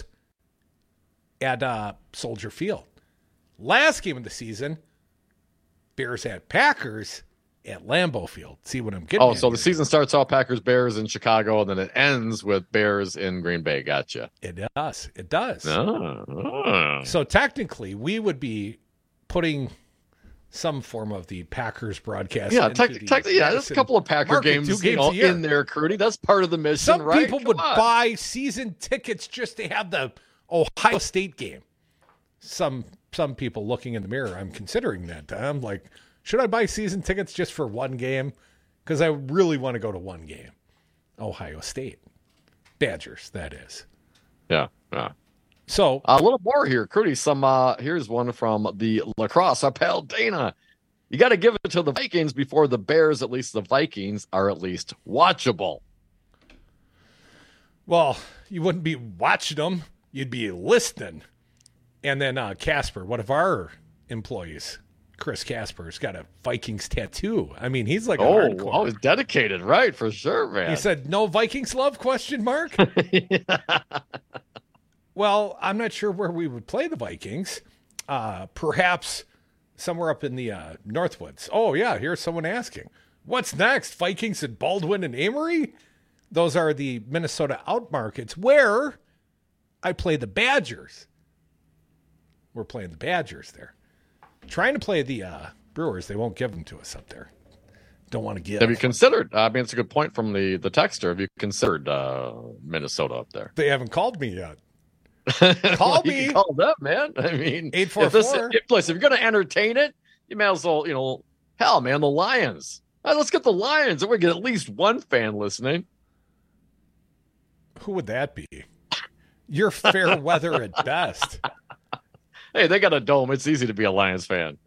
at Soldier Field. Last game of the season, Bears at Packers at Lambeau Field. See what I'm getting at? So the season starts off Packers-Bears in Chicago, and then it ends with Bears in Green Bay. Gotcha. It does. It does. Oh. So technically, we would be putting some form of the Packers broadcast. Yeah, there's a couple of Packer games, in there, Crudy. That's part of the mission, Some right? people would buy season tickets just to have the Ohio State game. Some people looking in the mirror, I'm considering that. I'm like, should I buy season tickets just for one game? Because I really want to go to one game. Ohio State. Badgers, that is. Yeah. So a little more here, Crudy. Here's one from the Lacrosse. Our pal Dana. You got to give it to the Vikings before the Bears. At least the Vikings are at least watchable. Well, you wouldn't be watching them. You'd be listening. And then Casper, one of our employees, Chris Casper's got a Vikings tattoo. I mean, he's like hardcore. Oh, he's dedicated, right? For sure, man. He said, "No Vikings love?" ? Well, I'm not sure where we would play the Vikings. Perhaps somewhere up in the Northwoods. Oh, yeah, here's someone asking. What's next? Vikings at Baldwin and Amory? Those are the Minnesota outmarkets where I play the Badgers. We're playing the Badgers there. Trying to play the Brewers. They won't give them to us up there. Don't want to give. Have you considered? It's a good point from the texter. Have you considered Minnesota up there? They haven't called me yet. Call me. You can call them, man. I mean, 844. If you're going to entertain it, you may as well, hell, man, the Lions. Let's get the Lions, and we get at least one fan listening. Who would that be? You're fair weather at best. Hey, they got a dome. It's easy to be a Lions fan.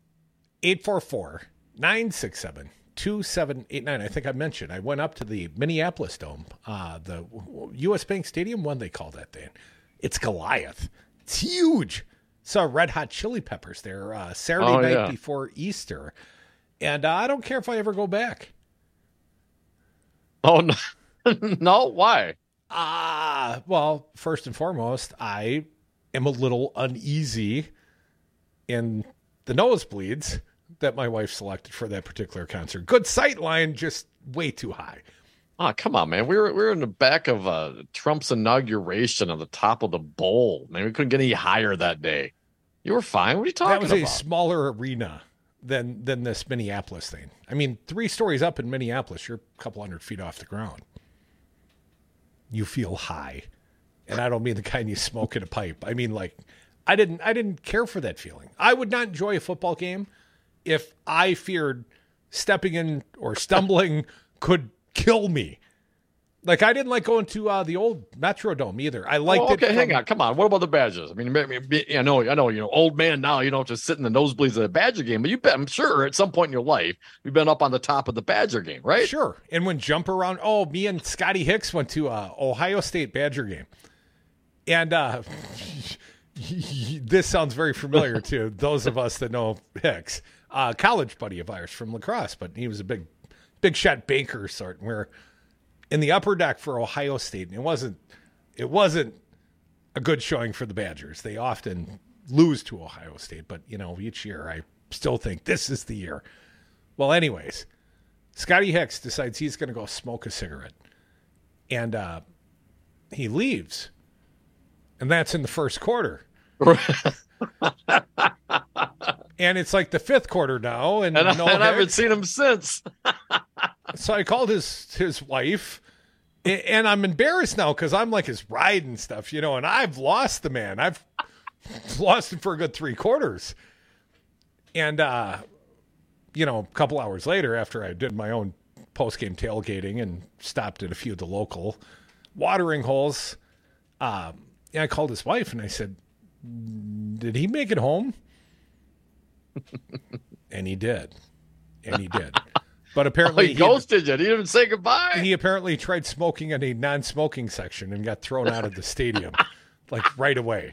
844-967-2789. I think I mentioned I went up to the Minneapolis Dome, the U.S. Bank Stadium, one they call that thing. It's Goliath. It's huge. Saw Red Hot Chili Peppers there Saturday night before Easter. And I don't care if I ever go back. Oh, no. No? Why? Well, first and foremost, I am a little uneasy in the nosebleeds that my wife selected for that particular concert. Good sight line, just way too high. Oh, come on, man. We were in the back of Trump's inauguration on the top of the bowl. Man, we couldn't get any higher that day. You were fine. What are you talking about? That was a smaller arena than this Minneapolis thing. I mean, 3 stories up in Minneapolis, you're a couple hundred feet off the ground. You feel high. And I don't mean the kind you smoke in a pipe. I mean, I didn't care for that feeling. I would not enjoy a football game if I feared stepping in or stumbling could kill me. Like, I didn't like going to the old Metrodome either. I liked it. Okay, hang on. Come on. What about the Badgers? I mean, I know, old man now, you don't just sit in the nosebleeds at a Badger game, but I'm sure at some point in your life, you've been up on the top of the Badger game, right? Sure. And when jump around, me and Scotty Hicks went to Ohio State Badger game. And this sounds very familiar to those of us that know Hicks. College buddy of ours from lacrosse, but he was a big shot banker sort, where in the upper deck for Ohio State, and it wasn't a good showing for the Badgers. They often lose to Ohio State, but each year I still think this is the year. Well, anyways, Scotty Hicks decides he's going to go smoke a cigarette, and he leaves, and that's in the first quarter. And it's like the fifth quarter now, and I haven't seen him since. So I called his wife, and I'm embarrassed now because I'm like his ride and stuff, and I've lost the man. I've lost him for a good 3 quarters. And, a couple hours later, after I did my own post-game tailgating and stopped at a few of the local watering holes, I called his wife and I said, "Did he make it home?" And he did. But apparently he ghosted you. He didn't even say goodbye. He apparently tried smoking in a non-smoking section and got thrown out of the stadium like right away.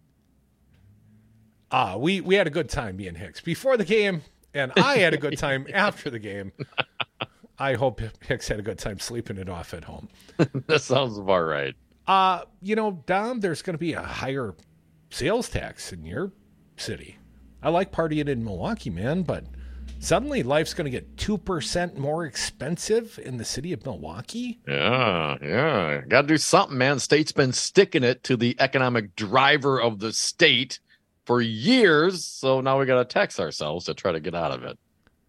We had a good time, me and Hicks, before the game, and I had a good time after the game. I hope Hicks had a good time sleeping it off at home. That sounds about right. Dom, there's going to be a higher sales tax in your city. I like partying in Milwaukee, man, but suddenly life's going to get 2% more expensive in the city of Milwaukee? Yeah. Got to do something, man. The state's been sticking it to the economic driver of the state for years, so now we got to tax ourselves to try to get out of it.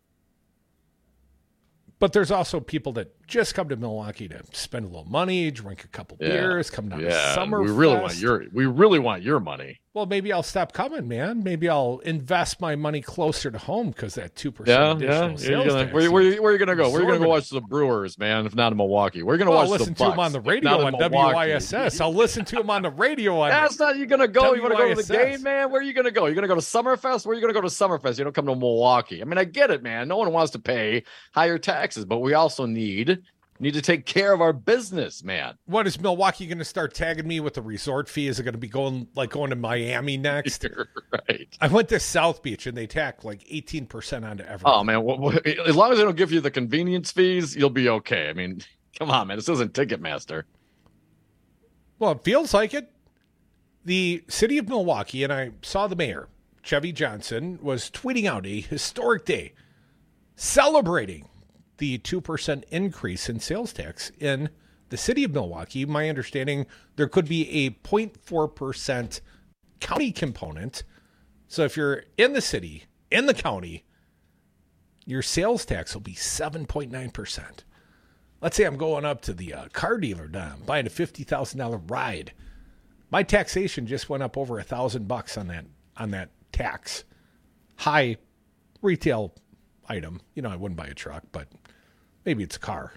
But there's also people that just come to Milwaukee to spend a little money, drink a couple beers, come down to Summerfest. We really want your money. Well, maybe I'll stop coming, man. Maybe I'll invest my money closer to home because that 2% additional sales tax. Where are you going to go? Where are you going to go watch the Brewers, man, if not in Milwaukee? Where are you going to watch the Bucks? I'll listen to him on the radio on WISS. I'll listen to him on the radio on That's not you going to go. You want to go to the game, man? Where are you going to go? You're going to go to Summerfest? Where are you going to go to Summerfest? You don't come to Milwaukee. I mean, I get it, man. No one wants to pay higher taxes, but we also need to take care of our business, man. What, is Milwaukee going to start tagging me with the resort fee? Is it going to be going to Miami next? Right. I went to South Beach and they tack like 18% onto everything. Oh, man. As long as they don't give you the convenience fees, you'll be okay. I mean, come on, man. This isn't Ticketmaster. Well, it feels like it. The city of Milwaukee, and I saw the mayor, Chevy Johnson, was tweeting out a historic day celebrating the 2% increase in sales tax in the city of Milwaukee. My understanding, there could be a 0.4% county component. So if you're in the city, in the county, your sales tax will be 7.9%. Let's say I'm going up to the car dealer, Dom, buying a $50,000 ride. My taxation just went up over $1,000 on that tax. High retail item. I wouldn't buy a truck, but maybe it's a car.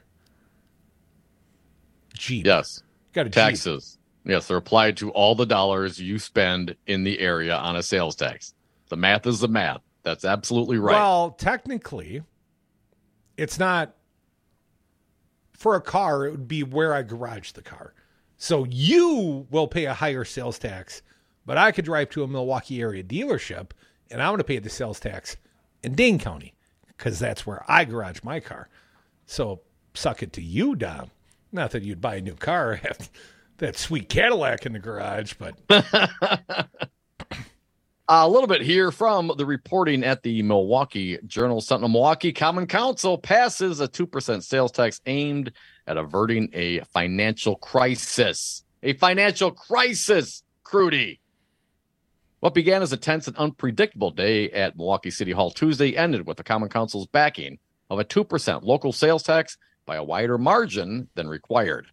Jeep. Yes. Got a taxes. Jeep. Yes, they're applied to all the dollars you spend in the area on a sales tax. The math is the math. That's absolutely right. Well, technically, it's not for a car. It would be where I garage the car. So you will pay a higher sales tax, but I could drive to a Milwaukee area dealership and I'm going to pay the sales tax in Dane County because that's where I garage my car. So suck it to you, Dom. Not that you'd buy a new car, have that sweet Cadillac in the garage, but a little bit here from the reporting at the Milwaukee Journal-Sentinel. Milwaukee Common Council passes a 2% sales tax aimed at averting a financial crisis. A financial crisis, Crudy. What began as a tense and unpredictable day at Milwaukee City Hall Tuesday ended with the Common Council's backing of a 2% local sales tax by a wider margin than required.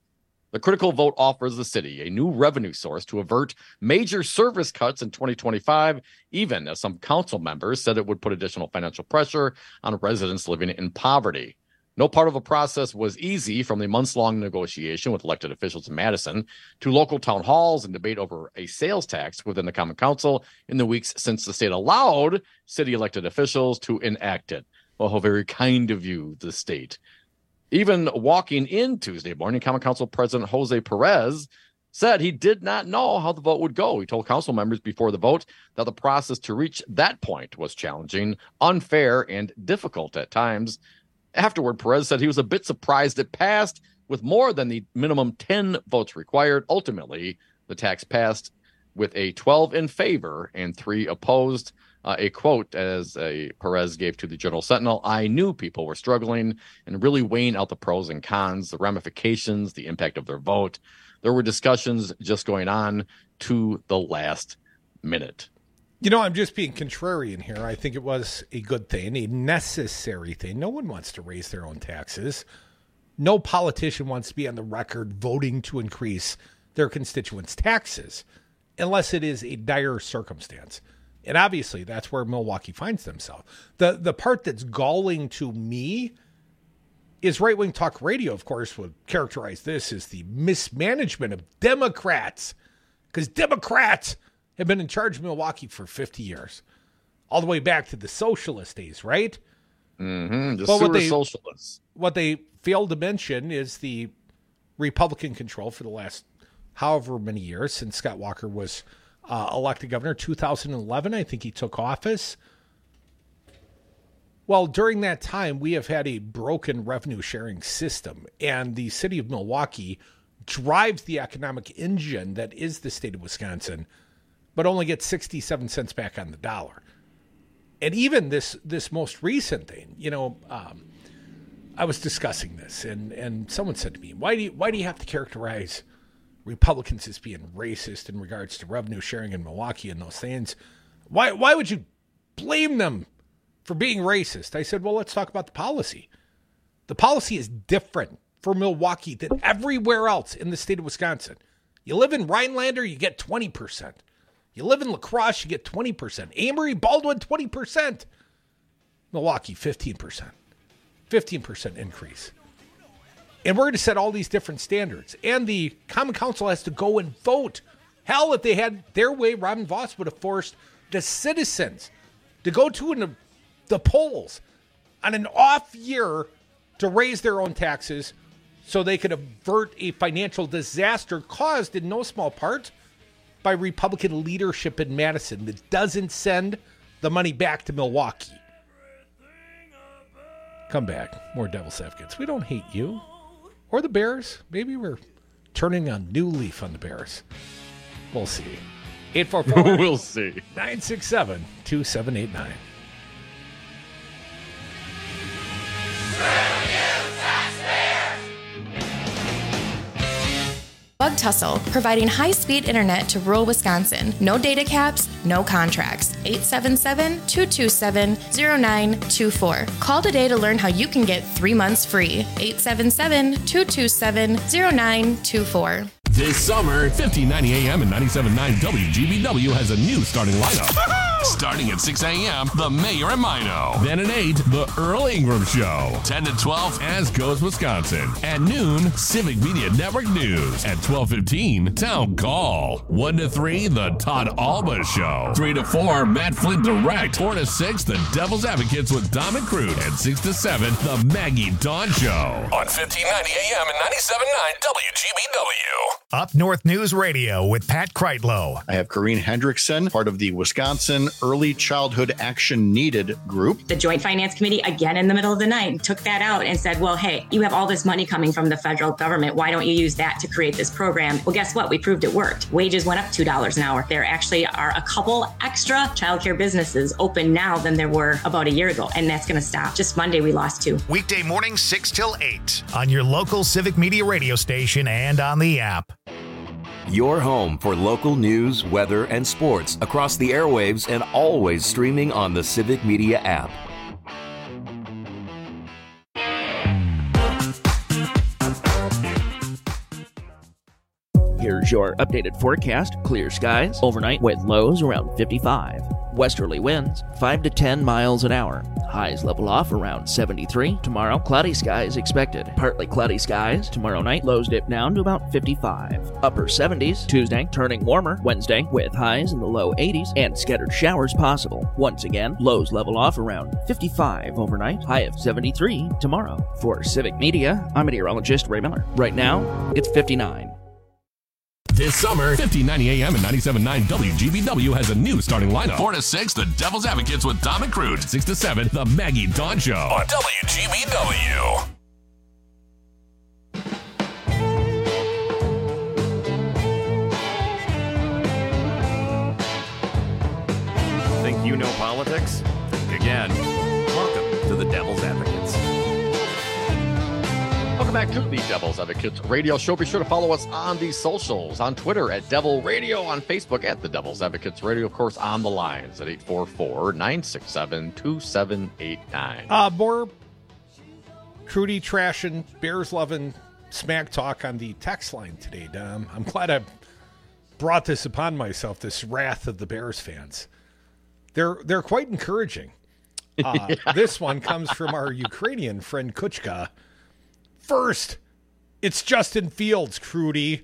The critical vote offers the city a new revenue source to avert major service cuts in 2025, even as some council members said it would put additional financial pressure on residents living in poverty. No part of the process was easy, from the months-long negotiation with elected officials in Madison to local town halls and debate over a sales tax within the Common Council in the weeks since the state allowed city elected officials to enact it. Well, how very kind of you, the state. Even walking in Tuesday morning, Common Council President Jose Perez said he did not know how the vote would go. He told council members before the vote that the process to reach that point was challenging, unfair, and difficult at times. Afterward, Perez said he was a bit surprised it passed with more than the minimum 10 votes required. Ultimately, the tax passed with a 12 in favor and 3 opposed. A quote as Perez gave to the Journal Sentinel: "I knew people were struggling and really weighing out the pros and cons, the ramifications, the impact of their vote. There were discussions just going on to the last minute." You know, I'm just being contrarian here. I think it was a good thing, a necessary thing. No one wants to raise their own taxes. No politician wants to be on the record voting to increase their constituents' taxes unless it is a dire circumstance. And obviously, that's where Milwaukee finds themselves. The part that's galling to me is right-wing talk radio, of course, would characterize this as the mismanagement of Democrats. Because Democrats have been in charge of Milwaukee for 50 years. All the way back to the socialist days, right? Mm-hmm. The socialists. What they failed to mention is the Republican control for the last however many years since Scott Walker was elected governor. 2011, I think he took office. Well, during that time, we have had a broken revenue sharing system, and the city of Milwaukee drives the economic engine that is the state of Wisconsin, but only gets 67 cents back on the dollar. And even this most recent thing, you know, I was discussing this, and someone said to me, why do you have to characterize Republicans as being racist in regards to revenue sharing in Milwaukee and those things? Why would you blame them for being racist? I said, well, let's talk about the policy. The policy is different for Milwaukee than everywhere else in the state of Wisconsin. You live in Rhinelander, you get 20%. You live in La Crosse, you get 20%. Amory, Baldwin, 20%. Milwaukee, 15%. 15% increase. And we're going to set all these different standards. And the Common Council has to go and vote. Hell, if they had their way, Robin Vos would have forced the citizens to go to the polls on an off year to raise their own taxes so they could avert a financial disaster caused in no small part by Republican leadership in Madison that doesn't send the money back to Milwaukee. Come back. More Devil's Advocates. We don't hate you or the Bears. Maybe we're turning a new leaf on the Bears. We'll see. 844 we'll see. 967-2789. Bug Tussle, providing high-speed internet to rural Wisconsin. No data caps, no contracts. 877-227-0924. Call today to learn how you can get 3 months free. 877-227-0924. This summer, 1590 AM and 97.9 WGBW has a new starting lineup. Starting at 6 a.m., The Mayor and Mino. Then at 8, The Earl Ingram Show. 10 to 12, As Goes Wisconsin. At noon, Civic Media Network News. At 12:15, Town Call. 1 to 3, The Todd Alba Show. 3 to 4, Matt Flint Direct. 4 to 6, The Devil's Advocates with Dom and Crude. And 6 to 7, The Maggie Dawn Show. On 1590 AM and 97.9 WGBW. Up North News Radio with Pat Kreitlow. I have Corrine Hendrickson, part of the Wisconsin Early Childhood Action Needed group. The Joint Finance Committee, again in the middle of the night, took that out and said, well, hey, you have all this money coming from the federal government. Why don't you use that to create this program? Well, guess what? We proved it worked. Wages went up $2 an hour. There actually are a couple extra childcare businesses open now than there were about a year ago, and that's going to stop. Just Monday, we lost 2. Weekday mornings 6 till 8 on your local Civic Media radio station and on the app. Your home for local news, weather, and sports across the airwaves and always streaming on the Civic Media app. Here's your updated forecast. Clear skies overnight with lows around 55. Westerly winds 5 to 10 miles an hour. Highs level off around 73. Tomorrow, cloudy skies expected. Partly cloudy skies tomorrow night. Lows dip down to about 55. Upper 70s Tuesday, turning warmer Wednesday with highs in the low 80s and scattered showers possible. Once again, lows level off around 55 overnight. High of 73 tomorrow. For Civic Media, I'm meteorologist Ray Miller. Right now, it's 59. This summer, 1590 AM and 97.9 WGBW has a new starting lineup. 4 to 6, The Devil's Advocates with Dom and Crude. 6 to 7, The Maggie Dawn Show on WGBW. Think you know politics? Think again. Welcome to The Devil's Advocates. Welcome back to the Devil's Advocates radio show. Be sure to follow us on the socials, on Twitter at Devil Radio, on Facebook at the Devil's Advocates Radio, of course, on the lines at 844-967-2789. More Trudy trashing, Bears loving smack talk on the text line today, Dom. I'm glad I brought this upon myself, this wrath of the Bears fans. They're quite encouraging. This one comes from our Ukrainian friend Kuchka. First, it's Justin Fields, Crudy,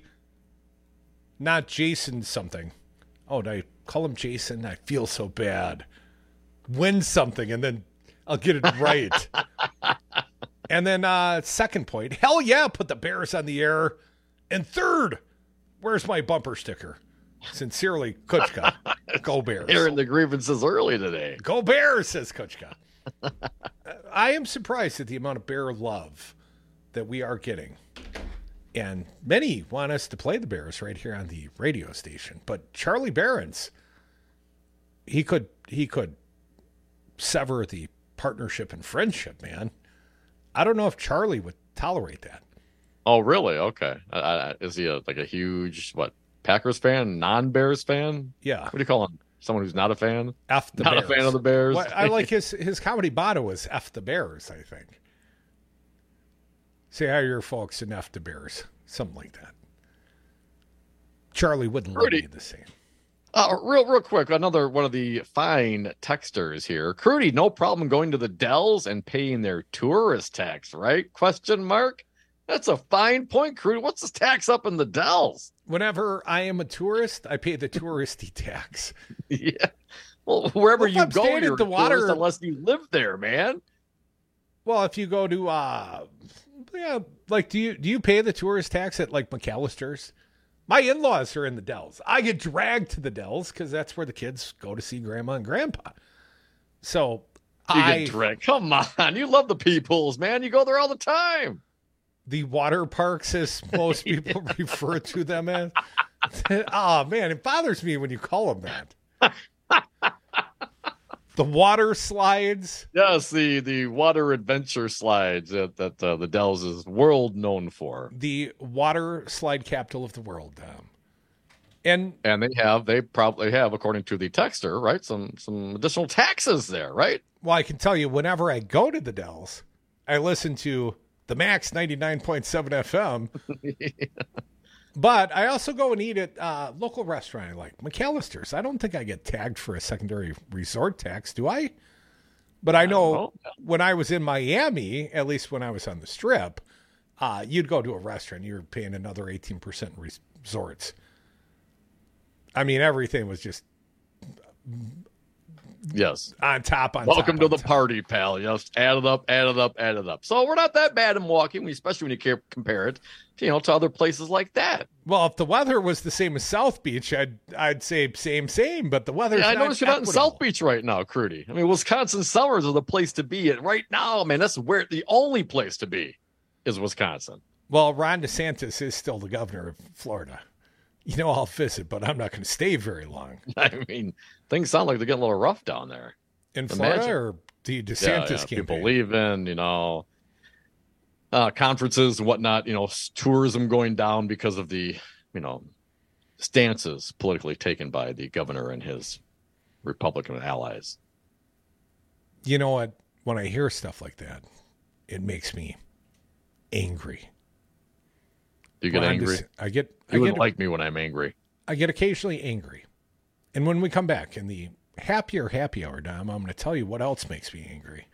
not Jason something. Oh, did I call him Jason? I feel so bad. Win something, and then I'll get it right. And then second point, hell yeah, put the Bears on the air. And third, where's my bumper sticker? Sincerely, Kuchka. Go Bears. Airing the grievances early today. Go Bears, says Kuchka. I am surprised at the amount of Bear love that we are getting. And many want us to play the Bears right here on the radio station. But Charlie Barons, he could sever the partnership and friendship, man. I don't know if Charlie would tolerate that. Oh, really? Okay. Is he a huge, Packers fan, non-Bears fan? Yeah. What do you call him? Someone who's not a fan? F the Bears. Not a fan of the Bears? Well, I like his comedy motto is F the Bears, I think. Say hi to your folks and F the Bears. Something like that. Charlie wouldn't let me the same. Real quick, another one of the fine texters here. Crudy, no problem going to the Dells and paying their tourist tax, right? Question mark. That's a fine point, Crudy. What's this tax up in the Dells? Whenever I am a tourist, I pay the touristy tax. Yeah. Well, wherever you go, you're a tourist unless you live there, man. Well, if you go to, do you pay the tourist tax at McAllister's? My in-laws are in the Dells. I get dragged to the Dells because that's where the kids go to see Grandma and Grandpa. So you get dragged. Come on, you love the Peoples, man. You go there all the time. The water parks, as most people refer to them as. Oh man, it bothers me when you call them that. The water slides. Yes, the water adventure slides that the Dells is world known for. The water slide capital of the world. And they probably have, according to the texter, right, some additional taxes there, right? Well, I can tell you, whenever I go to the Dells, I listen to the Max 99.7 FM. Yeah. But I also go and eat at a local restaurant I like, McAllister's. I don't think I get tagged for a secondary resort tax, do I? But I know when I was in Miami, at least when I was on the Strip, you'd go to a restaurant, you're paying another 18% resorts. I mean, everything was just... Yes. On top. Welcome to the party, pal. Just add it up. So we're not that bad in Milwaukee, especially when you compare it to other places like that. Well, if the weather was the same as South Beach, I'd say same, but the weather's not. I notice you're not in South Beach right now, Crudy. I mean, Wisconsin summers are the place to be. And right now, man, that's where the only place to be is Wisconsin. Well, Ron DeSantis is still the governor of Florida. I'll visit, but I'm not going to stay very long. I mean, things sound like they're getting a little rough down there. In Florida or the DeSantis campaign? People leaving, conferences and whatnot, tourism going down because of the, stances politically taken by the governor and his Republican allies. You know what? When I hear stuff like that, it makes me angry. Do you get angry? You wouldn't like me when I'm angry. I get occasionally angry. And when we come back in the happier happy hour, Dom, I'm going to tell you what else makes me angry.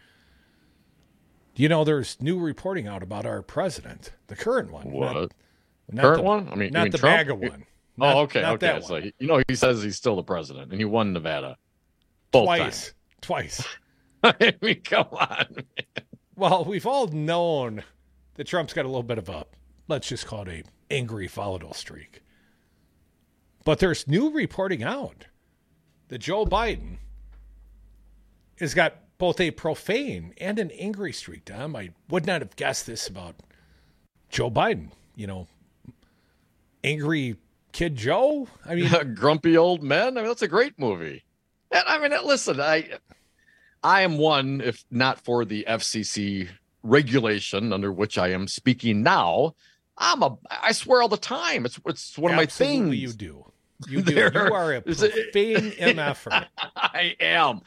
You know, there's new reporting out about our president, the current one. What? Not current the, one? I mean, not the Trump? MAGA one. Oh, okay. That So, one. he says he's still the president, and he won Nevada. Twice. I mean, come on, man. Well, we've all known that Trump's got a little bit of a, let's just call it a angry volatile streak. But there's new reporting out that Joe Biden has got both a profane and an angry streak, Dom. I would not have guessed this about Joe Biden. You know, angry kid Joe. I mean, Grumpy Old Men. I mean, that's a great movie. And I mean, listen, I am one, if not for the FCC regulation under which I am speaking now. I swear all the time. It's one of my things. You do. You are a profane MFer. I am.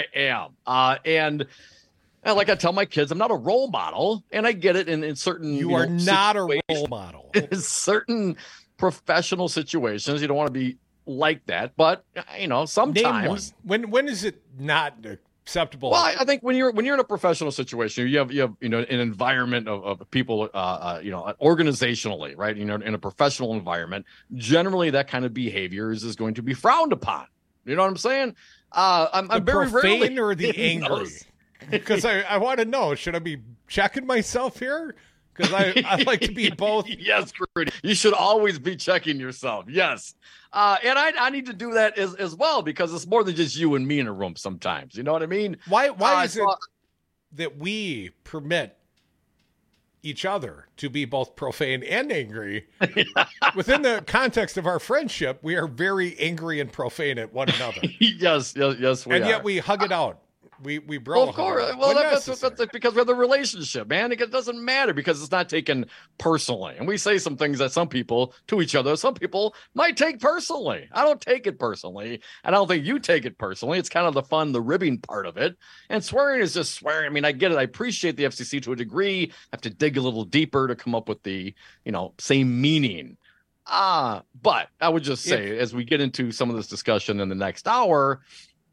And like I tell my kids, I'm not a role model, and I get it in certain. You are not a role model. In certain professional situations, you don't want to be like that, but sometimes. When is it not acceptable? Well, I think when you're in a professional situation, you have an environment of people, organizationally, right? In a professional environment, generally that kind of behavior is going to be frowned upon. You know what I'm saying? I'm very profane rarely or the angry, because I want to know. Should I be checking myself here? Because I like to be both. Yes, Rudy. You should always be checking yourself. Yes. And I need to do that as well, because it's more than just you and me in a room sometimes. You know what I mean? Why is it that we permit each other to be both profane and angry? Within the context of our friendship, we are very angry and profane at one another. Yes, we are. And yet we hug it out. We bro. Well, of course. Well, that's because we have the relationship, man. It doesn't matter because it's not taken personally. And we say some things that some people to each other, some people might take personally. I don't take it personally. And I don't think you take it personally. It's kind of the fun, the ribbing part of it. And swearing is just swearing. I mean, I get it. I appreciate the FCC to a degree. I have to dig a little deeper to come up with the, same meaning. But I would just say, as we get into some of this discussion in the next hour,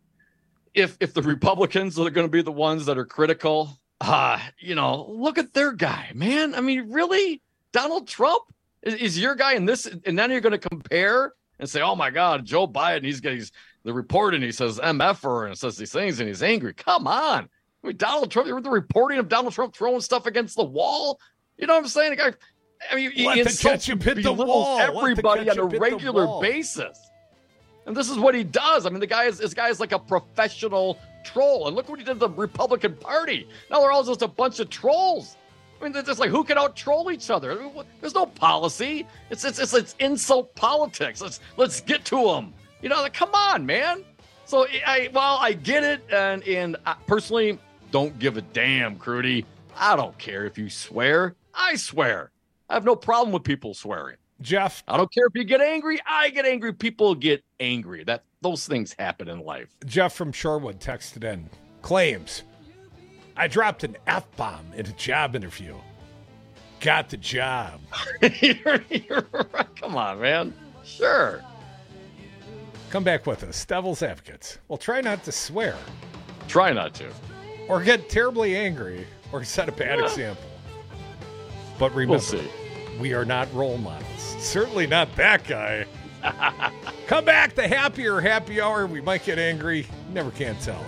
if the Republicans are going to be the ones that are critical, look at their guy, man. I mean, really? Donald Trump is your guy in this? And then you're going to compare and say, oh, my God, Joe Biden, he's the report and he says MFer and says these things and he's angry. Come on. I mean, Donald Trump, the reporting of Donald Trump throwing stuff against the wall. You know what I'm saying? I mean, let the ketchup hit the wall. Everybody on a regular basis. And this is what he does. I mean, this guy is like a professional troll. And look what he did to the Republican Party. Now they're all just a bunch of trolls. I mean, they're just like, who can out troll each other? I mean, there's no policy. It's insult politics. Let's get to them. Come on, man. So I get it, and I personally don't give a damn, Crudy. I don't care if you swear. I swear. I have no problem with people swearing. Jeff, I don't care if you get angry. I get angry. People get angry. Those things happen in life. Jeff from Shorewood texted in, claims, I dropped an F-bomb in a job interview. Got the job. You're right. Come on, man. Sure. Come back with us, Devil's Advocates. Well, try not to swear. Try not to. Or get terribly angry or set a bad example. But remember, we'll see. We are not role models. Certainly not that guy. Come back, the happier happy hour. We might get angry. Never can tell.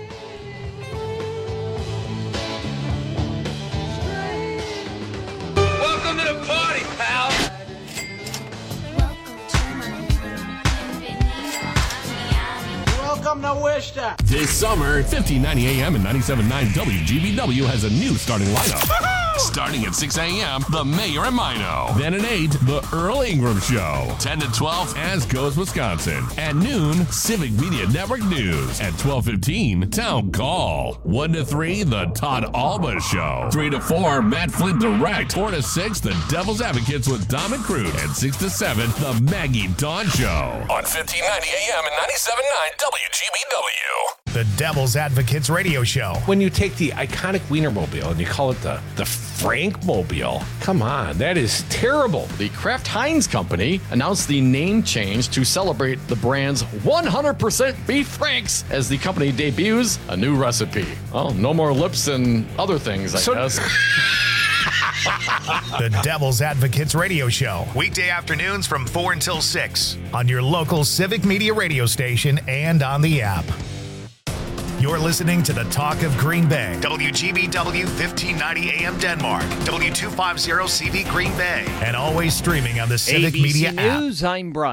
Welcome to the party, pal. Welcome to Worcester. This summer, 1590 AM and 97.9 WGBW has a new starting lineup. Starting at 6 a.m., The Mayor and Mino. Then at 8, The Earl Ingram Show. 10 to 12, As Goes Wisconsin. At noon, Civic Media Network News. At 12:15, Town Call. 1 to 3, The Todd Alba Show. 3 to 4, Matt Flint Direct. 4 to 6, The Devil's Advocates with Dom and Cruz. And 6 to 7, The Maggie Dawn Show. On 1590 AM and 97.9 WGBW. The Devil's Advocates Radio Show. When you take the iconic Wienermobile and you call it the Frankmobile, come on, that is terrible. The Kraft Heinz Company announced the name change to celebrate the brand's 100% beef franks as the company debuts a new recipe. Oh, no more lips and other things, I guess. The Devil's Advocates Radio Show. Weekday afternoons from 4 until 6 on your local Civic Media radio station and on the app. You're listening to the Talk of Green Bay. WGBW 1590 AM Denmark. W250 CV Green Bay. And always streaming on the Civic ABC Media app. News, I'm Brian.